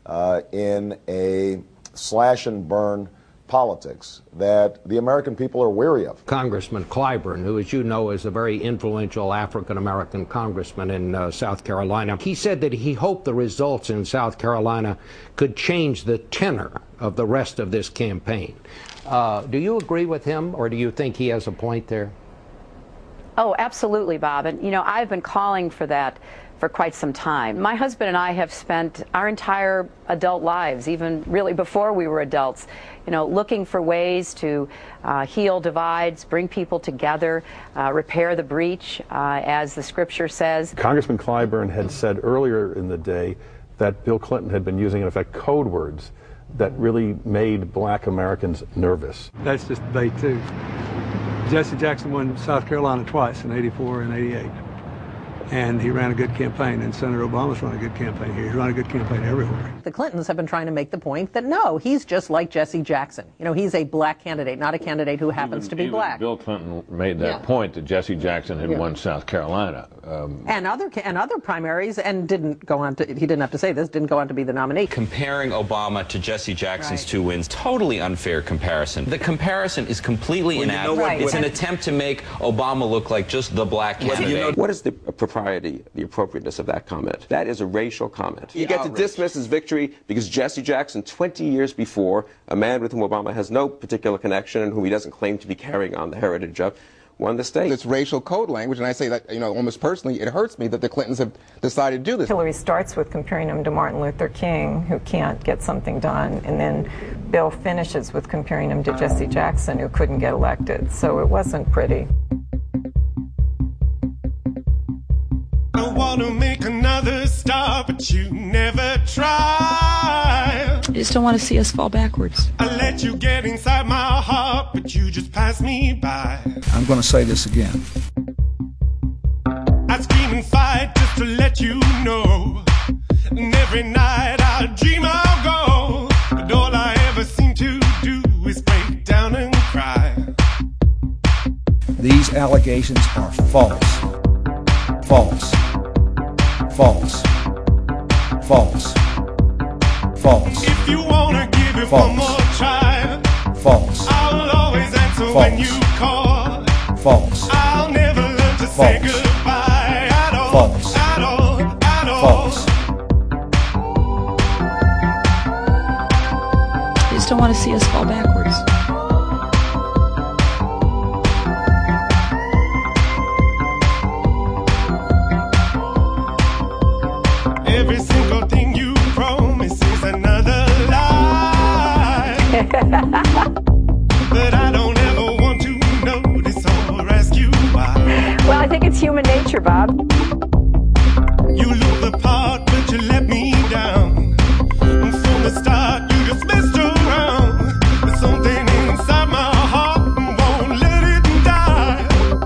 in a slash and burn politics that the American people are weary of. Congressman Clyburn, who, as you know, is a very influential African-American congressman in South Carolina, he said that he hoped the results in South Carolina could change the tenor of the rest of this campaign. Do you agree with him, or do you think he has a point there? Oh, absolutely, Bob. And, I've been calling for that for quite some time. My husband and I have spent our entire adult lives, even really before we were adults, looking for ways to heal divides, bring people together, repair the breach, as the scripture says. Congressman Clyburn had said earlier in the day that Bill Clinton had been using, in effect, code words that really made black Americans nervous. That's just debate too. Jesse Jackson won South Carolina twice, in '84 and '88. And he ran a good campaign, and Senator Obama's run a good campaign here. He's run a good campaign everywhere. The Clintons have been trying to make the point that no, he's just like Jesse Jackson. He's a black candidate, not a candidate who happens to be black. Bill Clinton made that point that Jesse Jackson had won South Carolina. And other primaries, and didn't go on to, he didn't have to say this, didn't go on to be the nominee. Comparing Obama to Jesse Jackson's two wins, totally unfair comparison. The comparison is completely inadequate. It's an attempt to make Obama look like just the black candidate. What is the propriety, the appropriateness of that comment? That is a racial comment. You get to dismiss his victory because Jesse Jackson, 20 years before, a man with whom Obama has no particular connection and whom he doesn't claim to be carrying on the heritage of, won the state. It's racial code language, and I say that, almost personally, it hurts me that the Clintons have decided to do this. Hillary starts with comparing him to Martin Luther King, who can't get something done, and then Bill finishes with comparing him to Jesse Jackson, who couldn't get elected. So it wasn't pretty. I want to make another stop, but you never try. I just don't want to see us fall backwards. I let you get inside my heart, but you just pass me by. I'm going to say this again. I scream and fight just to let you know. And every night I dream I'll go, but all I ever seem to do is break down and cry. These allegations are false. False. False. False. False. If you wanna give it one more try, False. I'll always answer False. when you call. False. I'll never learn to say False. goodbye at all. False. At all. At all. False. I just don't want to see us fall backwards. Every single thing you promise is another lie. But I don't ever want to notice or ask you why. Well, I think it's human nature, Bob. You look the part, but you let me down. And from the start, you just messed around. There's something inside my heart and won't let it die.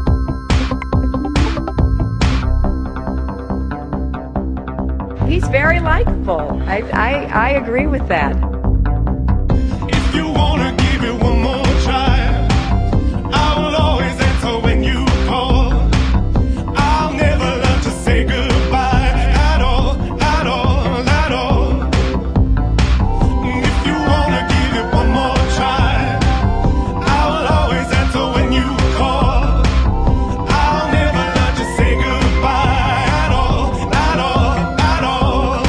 He's very likable. I agree with that. If you wanna give it one more try, I'll always answer when you call. I'll never learn to say goodbye at all, at all, at all. If you wanna give it one more try, I'll always answer when you call. I'll never learn to say goodbye at all, at all, at all.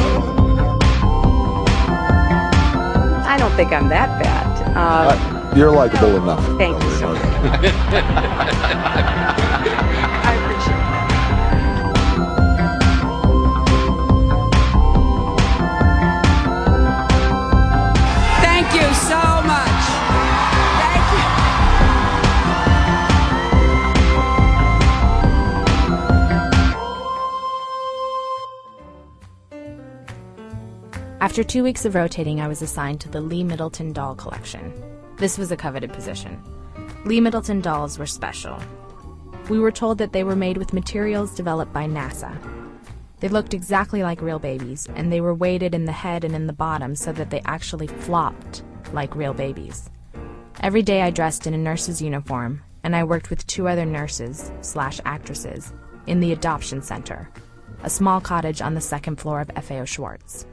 I don't think I'm that bad. You're likable enough. Thank you so much. I appreciate that. Thank you so much. Thank you. After 2 weeks of rotating, I was assigned to the Lee Middleton doll collection. This was a coveted position. Lee Middleton dolls were special. We were told that they were made with materials developed by NASA. They looked exactly like real babies, and they were weighted in the head and in the bottom so that they actually flopped like real babies. Every day I dressed in a nurse's uniform, and I worked with 2 other nurses/actresses in the adoption center, a small cottage on the 2nd floor of FAO Schwartz.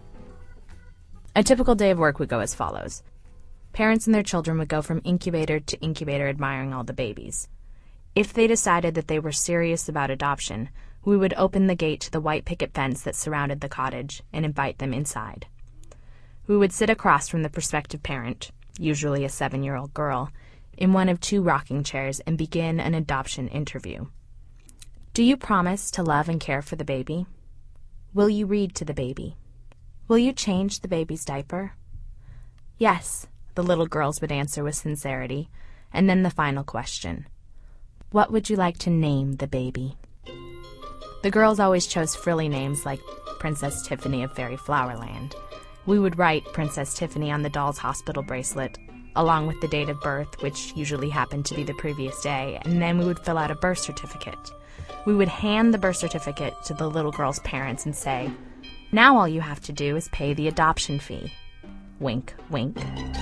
A typical day of work would go as follows. Parents and their children would go from incubator to incubator admiring all the babies. If they decided that they were serious about adoption, we would open the gate to the white picket fence that surrounded the cottage and invite them inside. We would sit across from the prospective parent, usually a 7-year-old girl, in one of 2 rocking chairs and begin an adoption interview. Do you promise to love and care for the baby? Will you read to the baby? Will you change the baby's diaper? Yes, the little girls would answer with sincerity, and then the final question. What would you like to name the baby? The girls always chose frilly names like Princess Tiffany of Fairy Flowerland. We would write Princess Tiffany on the doll's hospital bracelet, along with the date of birth, which usually happened to be the previous day, and then we would fill out a birth certificate. We would hand the birth certificate to the little girl's parents and say, "Now all you have to do is pay the adoption fee." Wink, wink.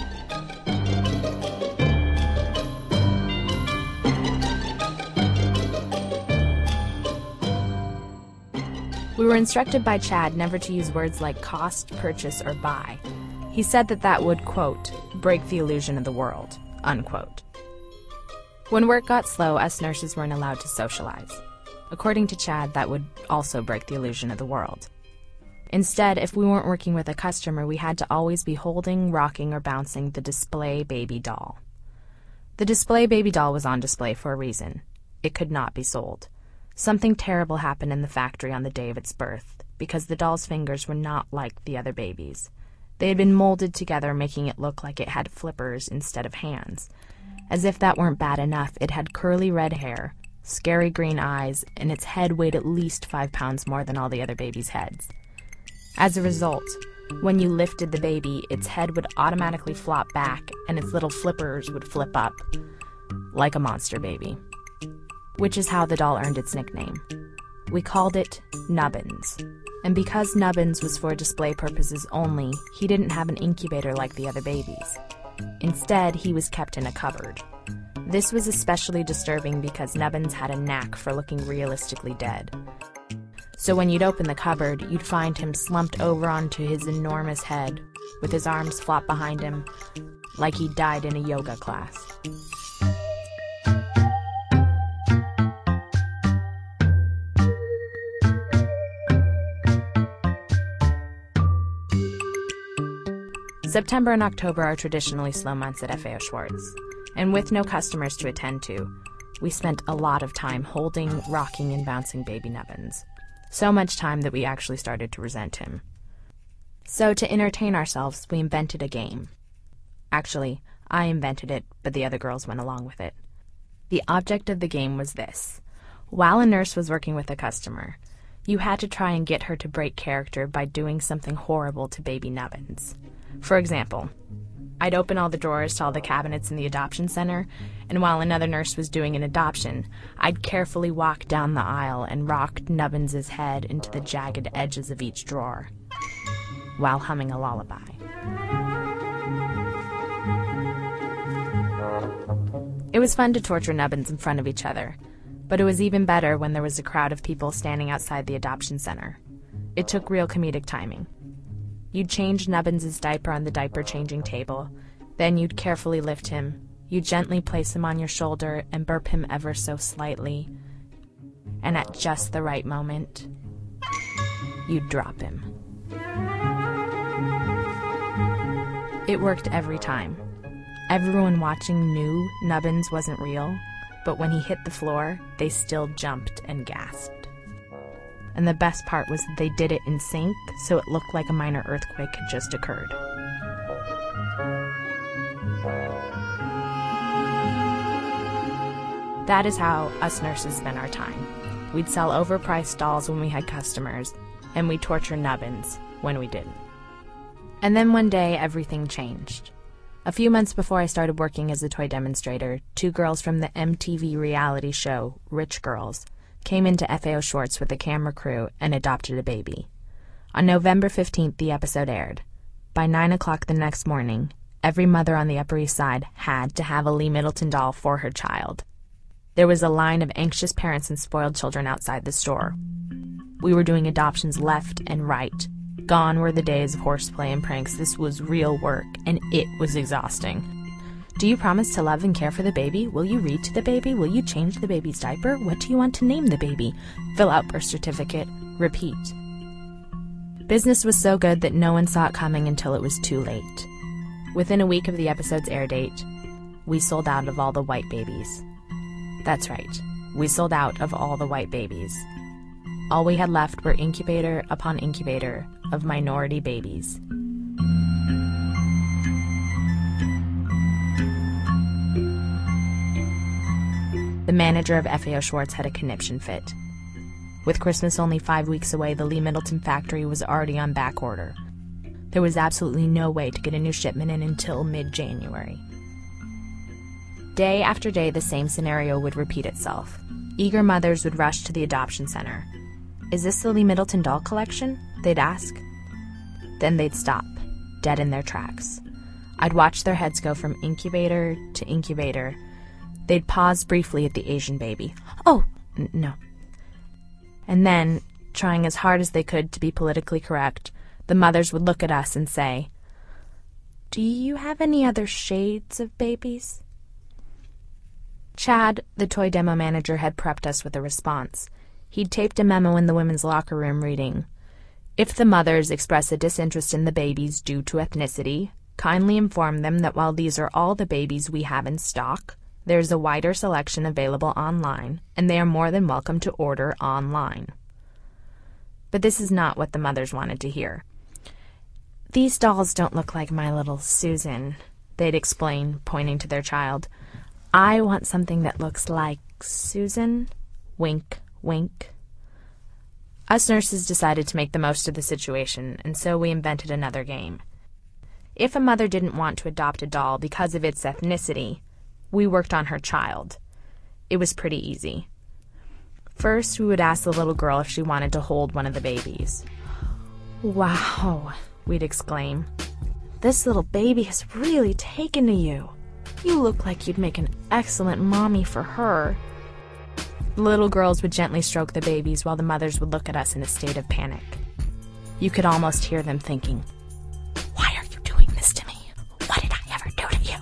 We were instructed by Chad never to use words like cost, purchase, or buy. He said that would, quote, break the illusion of the world, unquote. When work got slow, us nurses weren't allowed to socialize. According to Chad, that would also break the illusion of the world. Instead, if we weren't working with a customer, we had to always be holding, rocking, or bouncing the display baby doll. The display baby doll was on display for a reason. It could not be sold. Something terrible happened in the factory on the day of its birth, because the doll's fingers were not like the other babies. They had been molded together, making it look like it had flippers instead of hands. As if that weren't bad enough, it had curly red hair, scary green eyes, and its head weighed at least 5 pounds more than all the other babies' heads. As a result, when you lifted the baby, its head would automatically flop back and its little flippers would flip up, like a monster baby. Which is how the doll earned its nickname. We called it Nubbins. And because Nubbins was for display purposes only, he didn't have an incubator like the other babies. Instead, he was kept in a cupboard. This was especially disturbing because Nubbins had a knack for looking realistically dead. So when you'd open the cupboard, you'd find him slumped over onto his enormous head, with his arms flopped behind him, like he died in a yoga class. September and October are traditionally slow months at FAO Schwarz, and with no customers to attend to, we spent a lot of time holding, rocking, and bouncing baby Nubbins. So much time that we actually started to resent him. So to entertain ourselves, we invented a game. Actually, I invented it, but the other girls went along with it. The object of the game was this. While a nurse was working with a customer, you had to try and get her to break character by doing something horrible to baby Nubbins. For example, I'd open all the drawers to all the cabinets in the adoption center, and while another nurse was doing an adoption, I'd carefully walk down the aisle and rock Nubbins' head into the jagged edges of each drawer, while humming a lullaby. It was fun to torture Nubbins in front of each other, but it was even better when there was a crowd of people standing outside the adoption center. It took real comedic timing. You'd change Nubbins' diaper on the diaper-changing table. Then you'd carefully lift him. You'd gently place him on your shoulder and burp him ever so slightly. And at just the right moment, you'd drop him. It worked every time. Everyone watching knew Nubbins wasn't real, but when he hit the floor, they still jumped and gasped. And the best part was that they did it in sync, so it looked like a minor earthquake had just occurred. That is how us nurses spent our time. We'd sell overpriced dolls when we had customers, and we'd torture Nubbins when we didn't. And then one day, everything changed. A few months before I started working as a toy demonstrator, 2 girls from the MTV reality show, Rich Girls, came into FAO Schwarz with a camera crew and adopted a baby. On November 15th, the episode aired. By 9 o'clock the next morning, every mother on the Upper East Side had to have a Lee Middleton doll for her child. There was a line of anxious parents and spoiled children outside the store. We were doing adoptions left and right. Gone were the days of horseplay and pranks. This was real work, and it was exhausting. Do you promise to love and care for the baby? Will you read to the baby? Will you change the baby's diaper? What do you want to name the baby? Fill out birth certificate. Repeat. Business was so good that no one saw it coming until it was too late. Within a week of the episode's air date, we sold out of all the white babies. That's right. We sold out of all the white babies. All we had left were incubator upon incubator of minority babies. The manager of FAO Schwarz had a conniption fit. With Christmas only 5 weeks away, the Lee Middleton factory was already on back order. There was absolutely no way to get a new shipment in until mid-January. Day after day, the same scenario would repeat itself. Eager mothers would rush to the adoption center. "Is this the Lee Middleton doll collection?" they'd ask. Then they'd stop, dead in their tracks. I'd watch their heads go from incubator to incubator. They'd pause briefly at the Asian baby. "Oh, no." And then, trying as hard as they could to be politically correct, the mothers would look at us and say, "Do you have any other shades of babies?" Chad, the toy demo manager, had prepped us with a response. He'd taped a memo in the women's locker room reading, "If the mothers express a disinterest in the babies due to ethnicity, kindly inform them that while these are all the babies we have in stock, there's a wider selection available online, and they are more than welcome to order online." But this is not what the mothers wanted to hear. "These dolls don't look like my little Susan," they'd explain, pointing to their child. "I want something that looks like Susan." Wink, wink. Us nurses decided to make the most of the situation, and so we invented another game. If a mother didn't want to adopt a doll because of its ethnicity, we worked on her child. It was pretty easy. First, we would ask the little girl if she wanted to hold one of the babies. "Wow," we'd exclaim. "This little baby has really taken to you. You look like you'd make an excellent mommy for her." The little girls would gently stroke the babies while the mothers would look at us in a state of panic. You could almost hear them thinking, "Why are you doing this to me? What did I ever do to you?"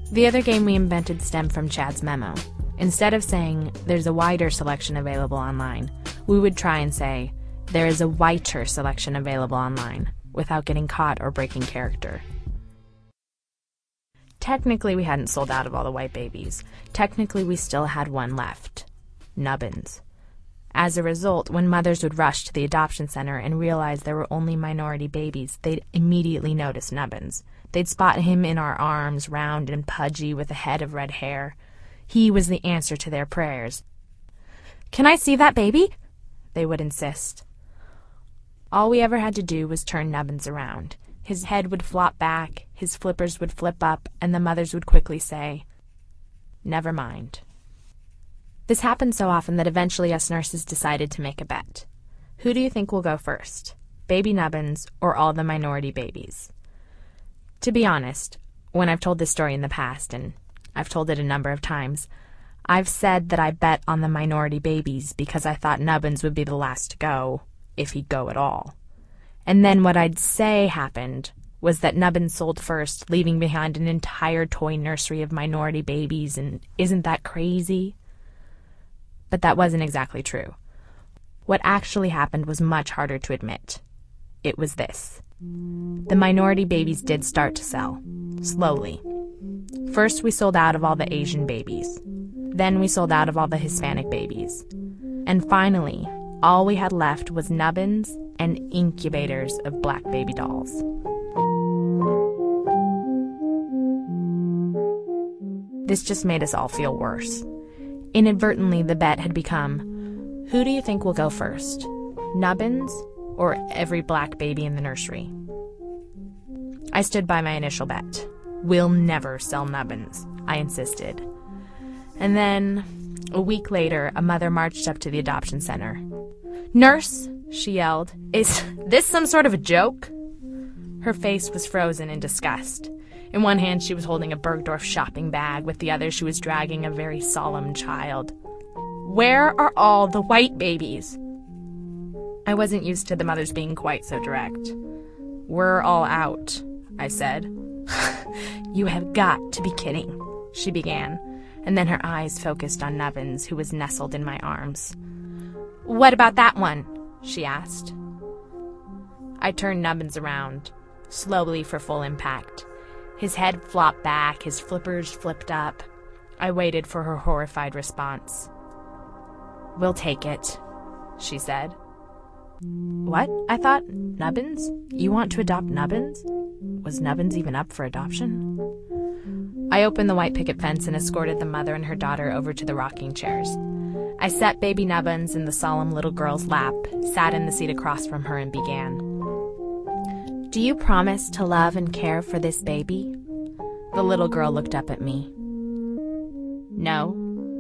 The other game we invented stemmed from Chad's memo. Instead of saying, there's a wider selection available online, we would try and say, there is a whiter selection available online, without getting caught or breaking character. Technically, we hadn't sold out of all the white babies. Technically, we still had one left. Nubbins. As a result, when mothers would rush to the adoption center and realize there were only minority babies, they'd immediately notice Nubbins. They'd spot him in our arms, round and pudgy with a head of red hair. He was the answer to their prayers. "Can I see that baby?" they would insist. All we ever had to do was turn Nubbins around. His head would flop back, his flippers would flip up, and the mothers would quickly say, "Never mind." This happened so often that eventually us nurses decided to make a bet. Who do you think will go first? Baby Nubbins or all the minority babies? To be honest, when I've told this story in the past, and I've told it a number of times, I've said that I bet on the minority babies because I thought Nubbins would be the last to go, if he'd go at all. And then what I'd say happened was that Nubbins sold first, leaving behind an entire toy nursery of minority babies, and isn't that crazy? But that wasn't exactly true. What actually happened was much harder to admit. It was this. The minority babies did start to sell, slowly. First, we sold out of all the Asian babies. Then we sold out of all the Hispanic babies. And finally, all we had left was Nubbins and incubators of black baby dolls. This just made us all feel worse. Inadvertently, the bet had become, who do you think will go first? Nubbins or every black baby in the nursery? I stood by my initial bet. We'll never sell Nubbins, I insisted. And then, a week later, a mother marched up to the adoption center. "Nurse," she yelled, "is this some sort of a joke?" Her face was frozen in disgust. In one hand, she was holding a Bergdorf shopping bag. With the other, she was dragging a very solemn child. "Where are all the white babies?" I wasn't used to the mothers being quite so direct. "We're all out," I said. "You have got to be kidding," she began, and then her eyes focused on Nubbins, who was nestled in my arms. "What about that one?" she asked. I turned Nubbins around, slowly for full impact. His head flopped back, his flippers flipped up. I waited for her horrified response. "We'll take it," she said. What? I thought. Nubbins? You want to adopt Nubbins? Was Nubbins even up for adoption? I opened the white picket fence and escorted the mother and her daughter over to the rocking chairs. I set baby Nubbins in the solemn little girl's lap, sat in the seat across from her, and began. "Do you promise to love and care for this baby?" The little girl looked up at me. "No."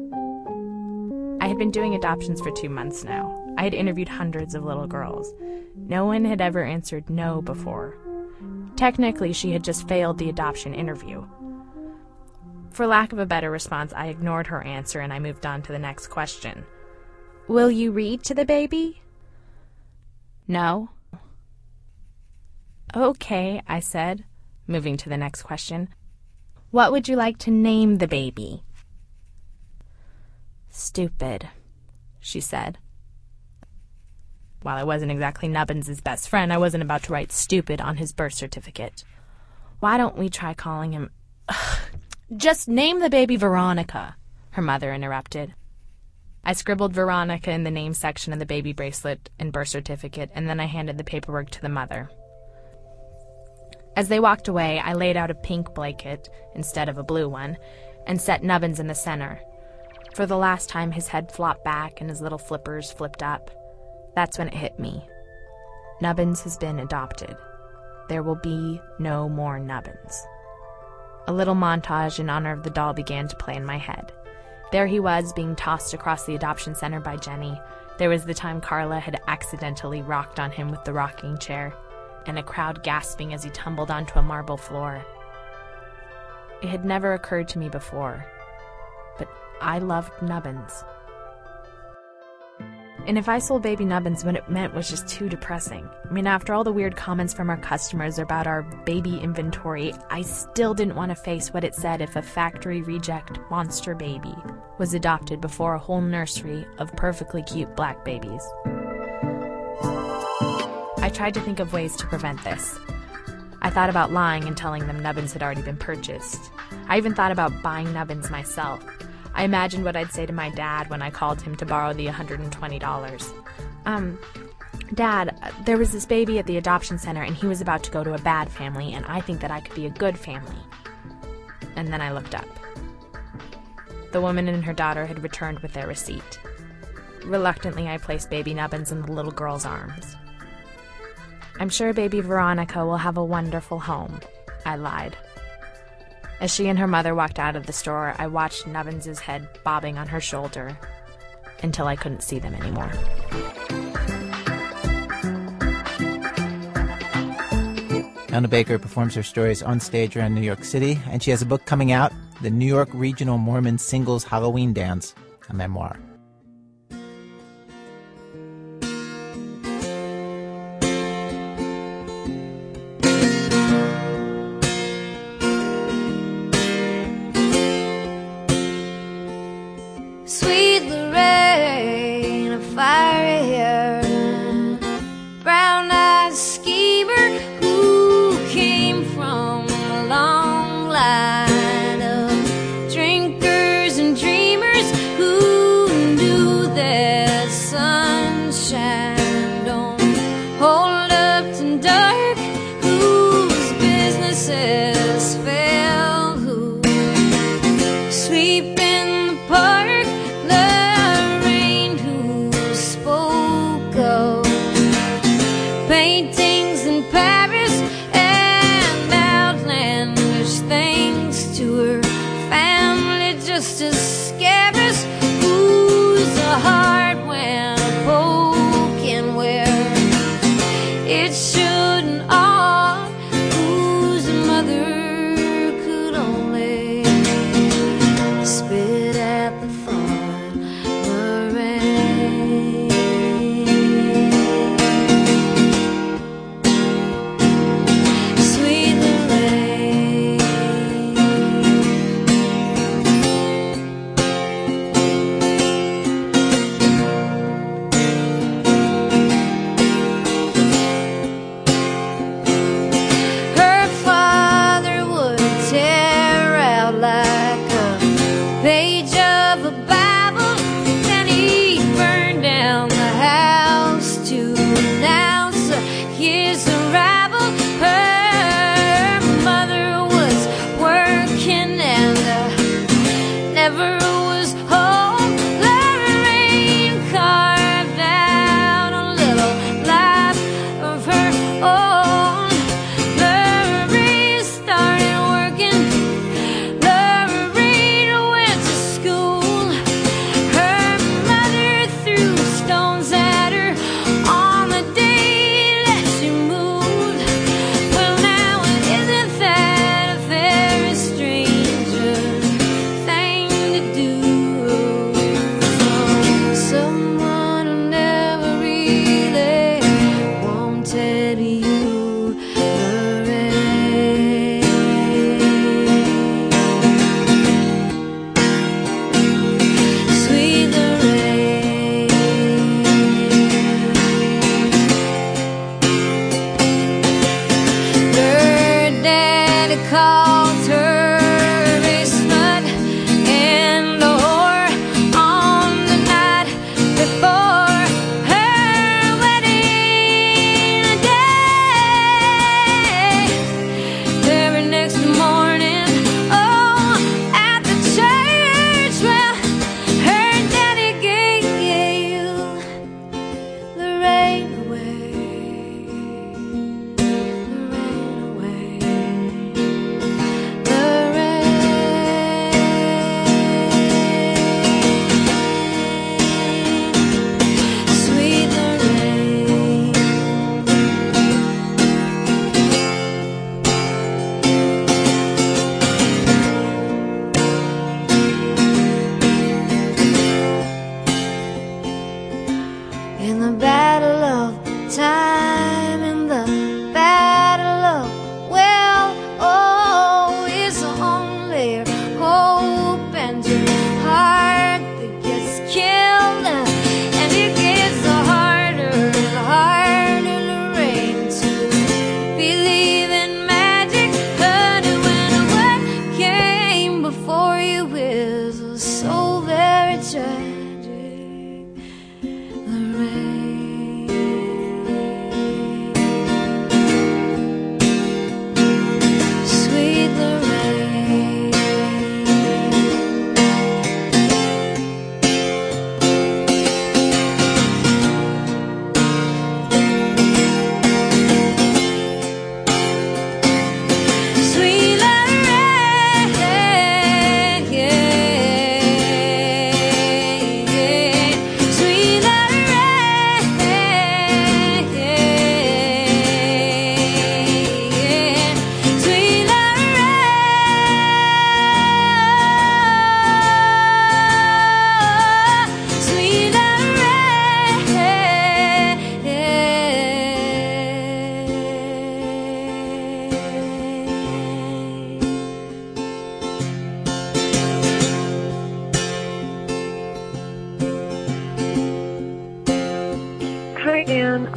I had been doing adoptions for 2 months now. I had interviewed hundreds of little girls. No one had ever answered no before. Technically, she had just failed the adoption interview. For lack of a better response, I ignored her answer and I moved on to the next question. "Will you read to the baby?" "No." "Okay," I said, moving to the next question. "What would you like to name the baby?" "Stupid," she said. While I wasn't exactly Nubbins' best friend, I wasn't about to write stupid on his birth certificate. "Why don't we try calling him—" "Just name the baby Veronica," her mother interrupted. I scribbled Veronica in the name section of the baby bracelet and birth certificate, and then I handed the paperwork to the mother. As they walked away, I laid out a pink blanket instead of a blue one and set Nubbins in the center. For the last time, his head flopped back and his little flippers flipped up. That's when it hit me. Nubbins has been adopted. There will be no more Nubbins. A little montage in honor of the doll began to play in my head. There he was, being tossed across the adoption center by Jenny. There was the time Carla had accidentally rocked on him with the rocking chair, and a crowd gasping as he tumbled onto a marble floor. It had never occurred to me before, but I loved Nubbins. And if I sold baby nubbins, what it meant was just too depressing. I mean, after all the weird comments from our customers about our baby inventory, I still didn't want to face what it said if a factory reject monster baby was adopted before a whole nursery of perfectly cute black babies. I tried to think of ways to prevent this. I thought about lying and telling them nubbins had already been purchased. I even thought about buying nubbins myself. I imagined what I'd say to my dad when I called him to borrow the $120. Dad, there was this baby at the adoption center and he was about to go to a bad family and I think that I could be a good family. And then I looked up. The woman and her daughter had returned with their receipt. Reluctantly, I placed baby nubbins in the little girl's arms. I'm sure baby Veronica will have a wonderful home, I lied. As she and her mother walked out of the store, I watched Nubbins' head bobbing on her shoulder until I couldn't see them anymore. Anna Baker performs her stories on stage around New York City, and she has a book coming out, The New York Regional Mormon Singles Halloween Dance, a memoir. Sweet Lorraine, a fiery hair, brown-eyed schemer who came from a long line of drinkers and dreamers who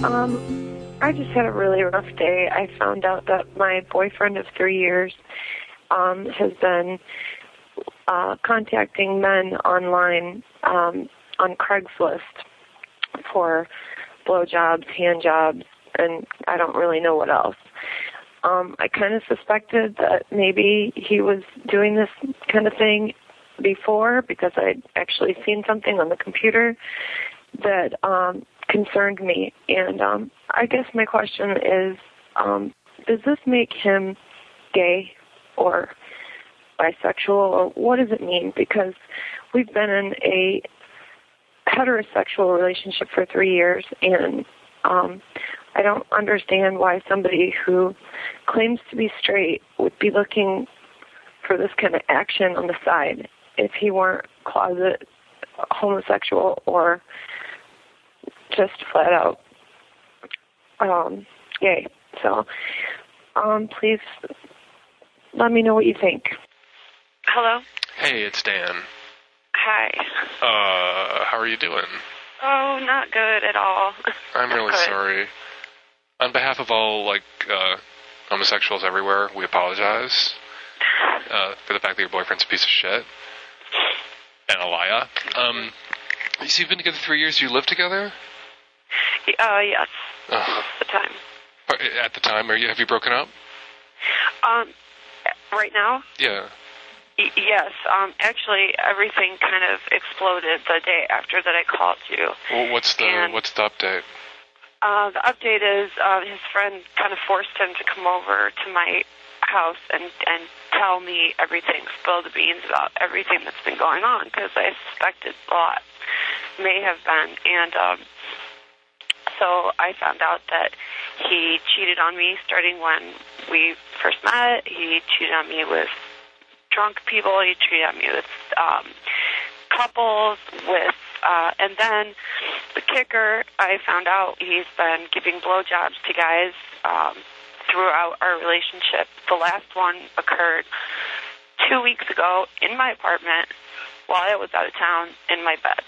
I just had a really rough day. I found out that my boyfriend of 3 years has been contacting men online on Craigslist for blowjobs, hand jobs, and I don't really know what else. I kind of suspected that maybe he was doing this kind of thing before because I'd actually seen something on the computer that concerned me. And I guess my question is, does this make him gay or bisexual, or what does it mean? Because we've been in a heterosexual relationship for 3 years, and I don't understand why somebody who claims to be straight would be looking for this kind of action on the side if he weren't closet homosexual or just flat out gay. So please let me know what you think. Hello? Hey, it's Dan. Hi. How are you doing? Oh, not good at all. I'm really sorry. On behalf of all, homosexuals everywhere, we apologize for the fact that your boyfriend's a piece of shit. And a liar. So you've been together 3 years, you live together? Yes. Most of the time. At the time, have you broken up? Right now? Yeah. Yes. Actually, everything kind of exploded the day after that I called you. Well, what's the update? The update is his friend kind of forced him to come over to my house and tell me everything, spill the beans about everything that's been going on, because I suspected a lot may have been. And so I found out that he cheated on me starting when we first met. He cheated on me with drunk people. He cheated on me with couples, and then the kicker, I found out he's been giving blowjobs to guys throughout our relationship. The last one occurred 2 weeks ago in my apartment while I was out of town in my bed.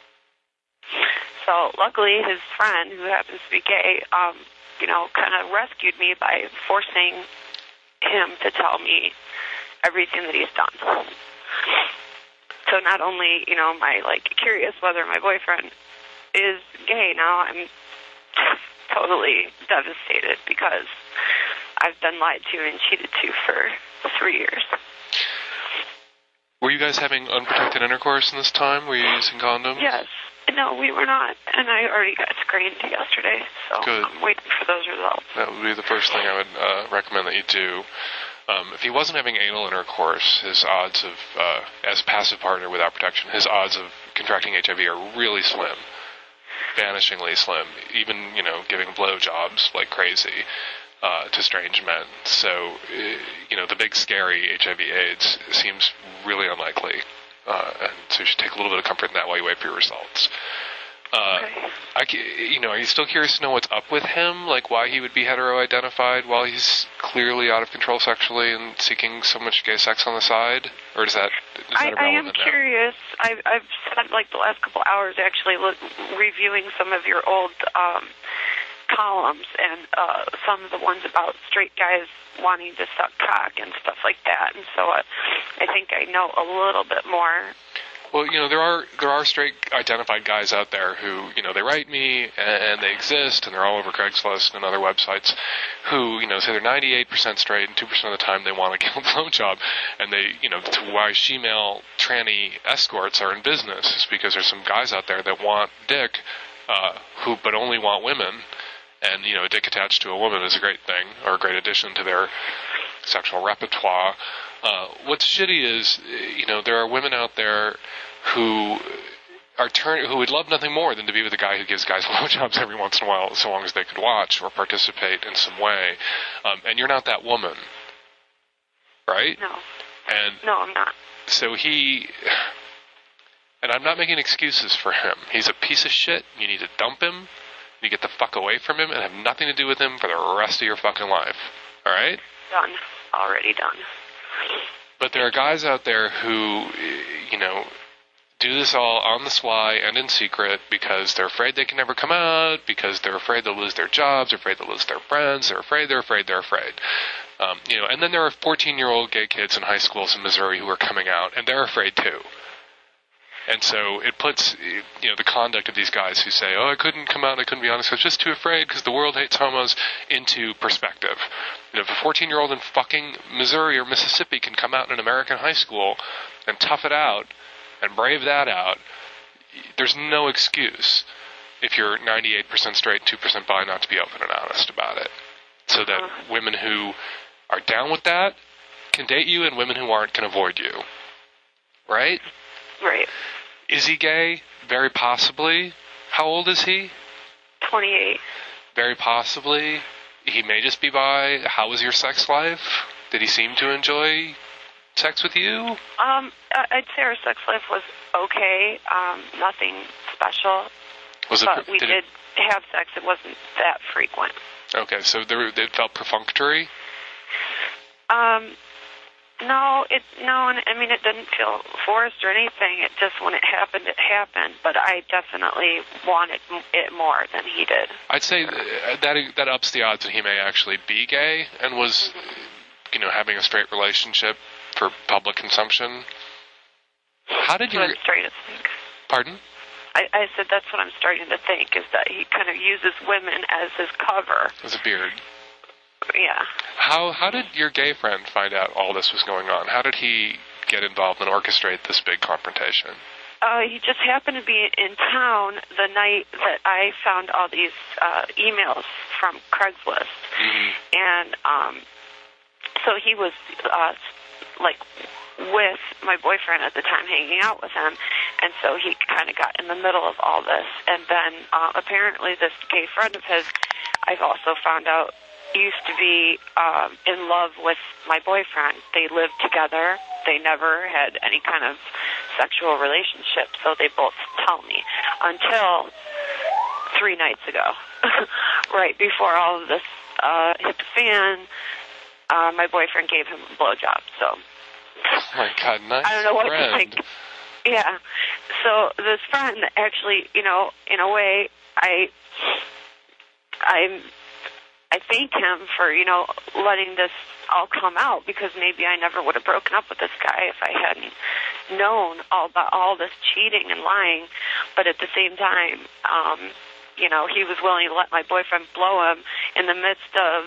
So luckily his friend, who happens to be gay, kind of rescued me by forcing him to tell me everything that he's done. So not only, am I curious whether my boyfriend is gay now, I'm totally devastated because I've been lied to and cheated to for 3 years. Were you guys having unprotected intercourse in this time? Were you using condoms? Yes. No, we were not. And I already got screened yesterday, so Good. I'm waiting for those results. That would be the first thing I would recommend that you do. If he wasn't having anal intercourse, his odds of, as a passive partner without protection, his odds of contracting HIV are really slim. Vanishingly slim. Even, giving blowjobs like crazy to strange men. So, the big scary HIV/AIDS seems really unlikely. And so you should take a little bit of comfort in that while you wait for your results. Okay. Are you still curious to know what's up with him? Like why he would be hetero-identified while he's clearly out of control sexually and seeking so much gay sex on the side? Or is that irrelevant I am now? curious. I've spent the last couple hours actually reviewing some of your old columns and some of the ones about straight guys wanting to suck cock and stuff like that. And so I think I know a little bit more. Well, there are straight identified guys out there who, they write me and they exist and they're all over Craigslist and other websites who, say they're 98% straight and 2% of the time they want to give a blowjob. And they, that's why she-male tranny escorts are in business, is because there's some guys out there that want dick, but only want women. And, a dick attached to a woman is a great thing, or a great addition to their sexual repertoire. What's shitty is, there are women out there who would love nothing more than to be with a guy who gives guys blowjobs every once in a while, so long as they could watch or participate in some way. And you're not that woman, right? No. No, I'm not. So and I'm not making excuses for him. He's a piece of shit. You need to dump him. You get the fuck away from him and have nothing to do with him for the rest of your fucking life. All right? Done. Already done. But there are guys out there who, do this all on the sly and in secret because they're afraid they can never come out, because they're afraid they'll lose their jobs, they're afraid they'll lose their friends, they're afraid. And then there are 14-year-old gay kids in high schools in Missouri who are coming out, and they're afraid too. And so it puts, the conduct of these guys who say, oh, I couldn't come out, I couldn't be honest, I was just too afraid because the world hates homos, into perspective. If a 14-year-old in fucking Missouri or Mississippi can come out in an American high school and tough it out and brave that out, there's no excuse if you're 98% straight, 2% bi not to be open and honest about it. So that women who are down with that can date you and women who aren't can avoid you. Right? Right. Is he gay? Very possibly. How old is he? 28. Very possibly. He may just be bi. How was your sex life? Did he seem to enjoy sex with you? I'd say our sex life was okay. Nothing special. But we did have sex. It wasn't that frequent. Okay, so it felt perfunctory? No, it didn't feel forced or anything. It just, when it happened, but I definitely wanted it more than he did. I'd say that ups the odds that he may actually be gay and was, having a straight relationship for public consumption. How did you... That's what I'm starting to think. Pardon? I said that's what I'm starting to think, is that he kind of uses women as his cover. As a beard. Yeah. How did your gay friend find out all this was going on? How did he get involved and orchestrate this big confrontation? He just happened to be in town the night that I found all these emails from Craigslist. Mm-hmm. And so he was with my boyfriend at the time, hanging out with him, and so he kind of got in the middle of all this. And then apparently this gay friend of his, I've also found out, used to be in love with my boyfriend. They lived together. They never had any kind of sexual relationship, so they both tell me, until 3 nights ago, right before all of this hit the fan. My boyfriend gave him a blowjob, so... Oh my God, nice. I don't know what friend. to think. Yeah. So this friend, actually, in a way, I thank him for, letting this all come out, because maybe I never would have broken up with this guy if I hadn't known all about all this cheating and lying. But at the same time, he was willing to let my boyfriend blow him in the midst of,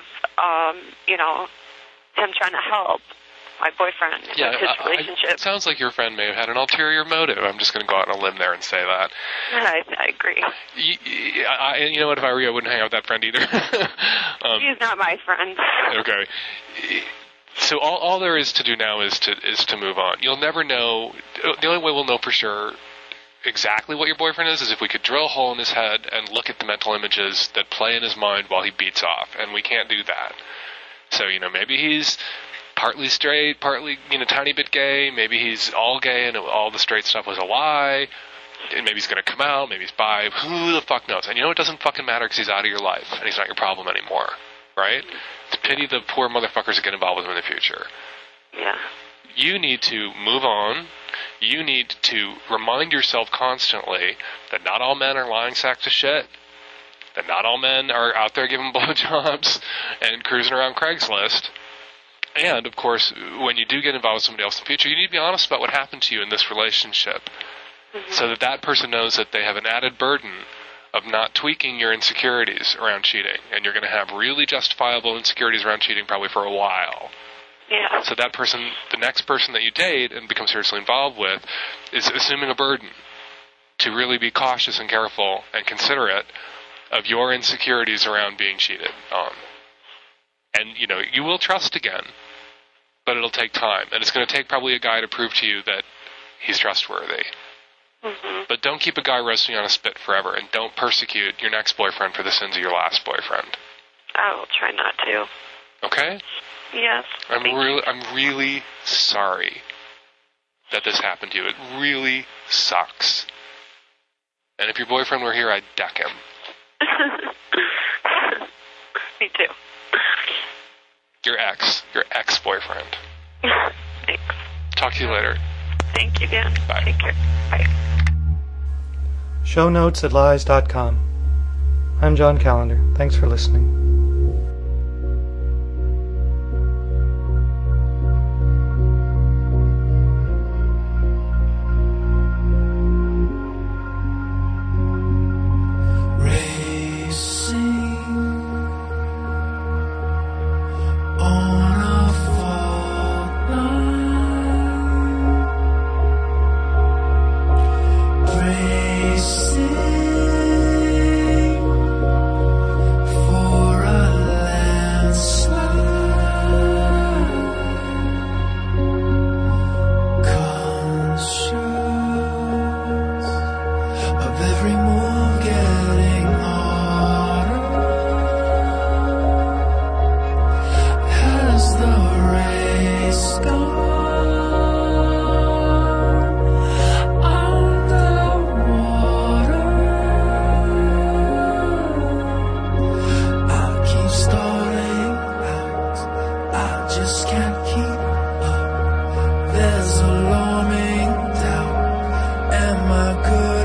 him trying to help my boyfriend with his relationship. It sounds like your friend may have had an ulterior motive. I'm just going to go out on a limb there and say that. I agree. You know what? If I were you, I wouldn't hang out with that friend either. He's not my friend. Okay. So all there is to do now is to move on. You'll never know. The only way we'll know for sure exactly what your boyfriend is if we could drill a hole in his head and look at the mental images that play in his mind while he beats off, and we can't do that. So, maybe he's partly straight, partly, tiny bit gay. Maybe he's all gay and all the straight stuff was a lie. And maybe he's going to come out. Maybe he's bi. Who the fuck knows? And it doesn't fucking matter because he's out of your life and he's not your problem anymore. Right? It's a pity the poor motherfuckers that get involved with him in the future. Yeah. You need to move on. You need to remind yourself constantly that not all men are lying sacks of shit. That not all men are out there giving blowjobs and cruising around Craigslist. And, of course, when you do get involved with somebody else in the future, you need to be honest about what happened to you in this relationship. Mm-hmm. So that person knows that they have an added burden of not tweaking your insecurities around cheating. And you're going to have really justifiable insecurities around cheating probably for a while. Yeah. So that person, the next person that you date and become seriously involved with, is assuming a burden to really be cautious and careful and considerate of your insecurities around being cheated on. And, you will trust again, but it'll take time. And it's going to take probably a guy to prove to you that he's trustworthy. Mm-hmm. But don't keep a guy roasting on a spit forever, and don't persecute your next boyfriend for the sins of your last boyfriend. I will try not to. Okay? Yes. I'm really sorry that this happened to you. It really sucks. And if your boyfriend were here, I'd deck him. Me too. Your ex-boyfriend. Thanks. Talk to you later. Thank you, Dan. Bye. Take care. Bye. Show notes at lies.com. I'm John Callender. Thanks for listening. There's alarming doubt. Am I good?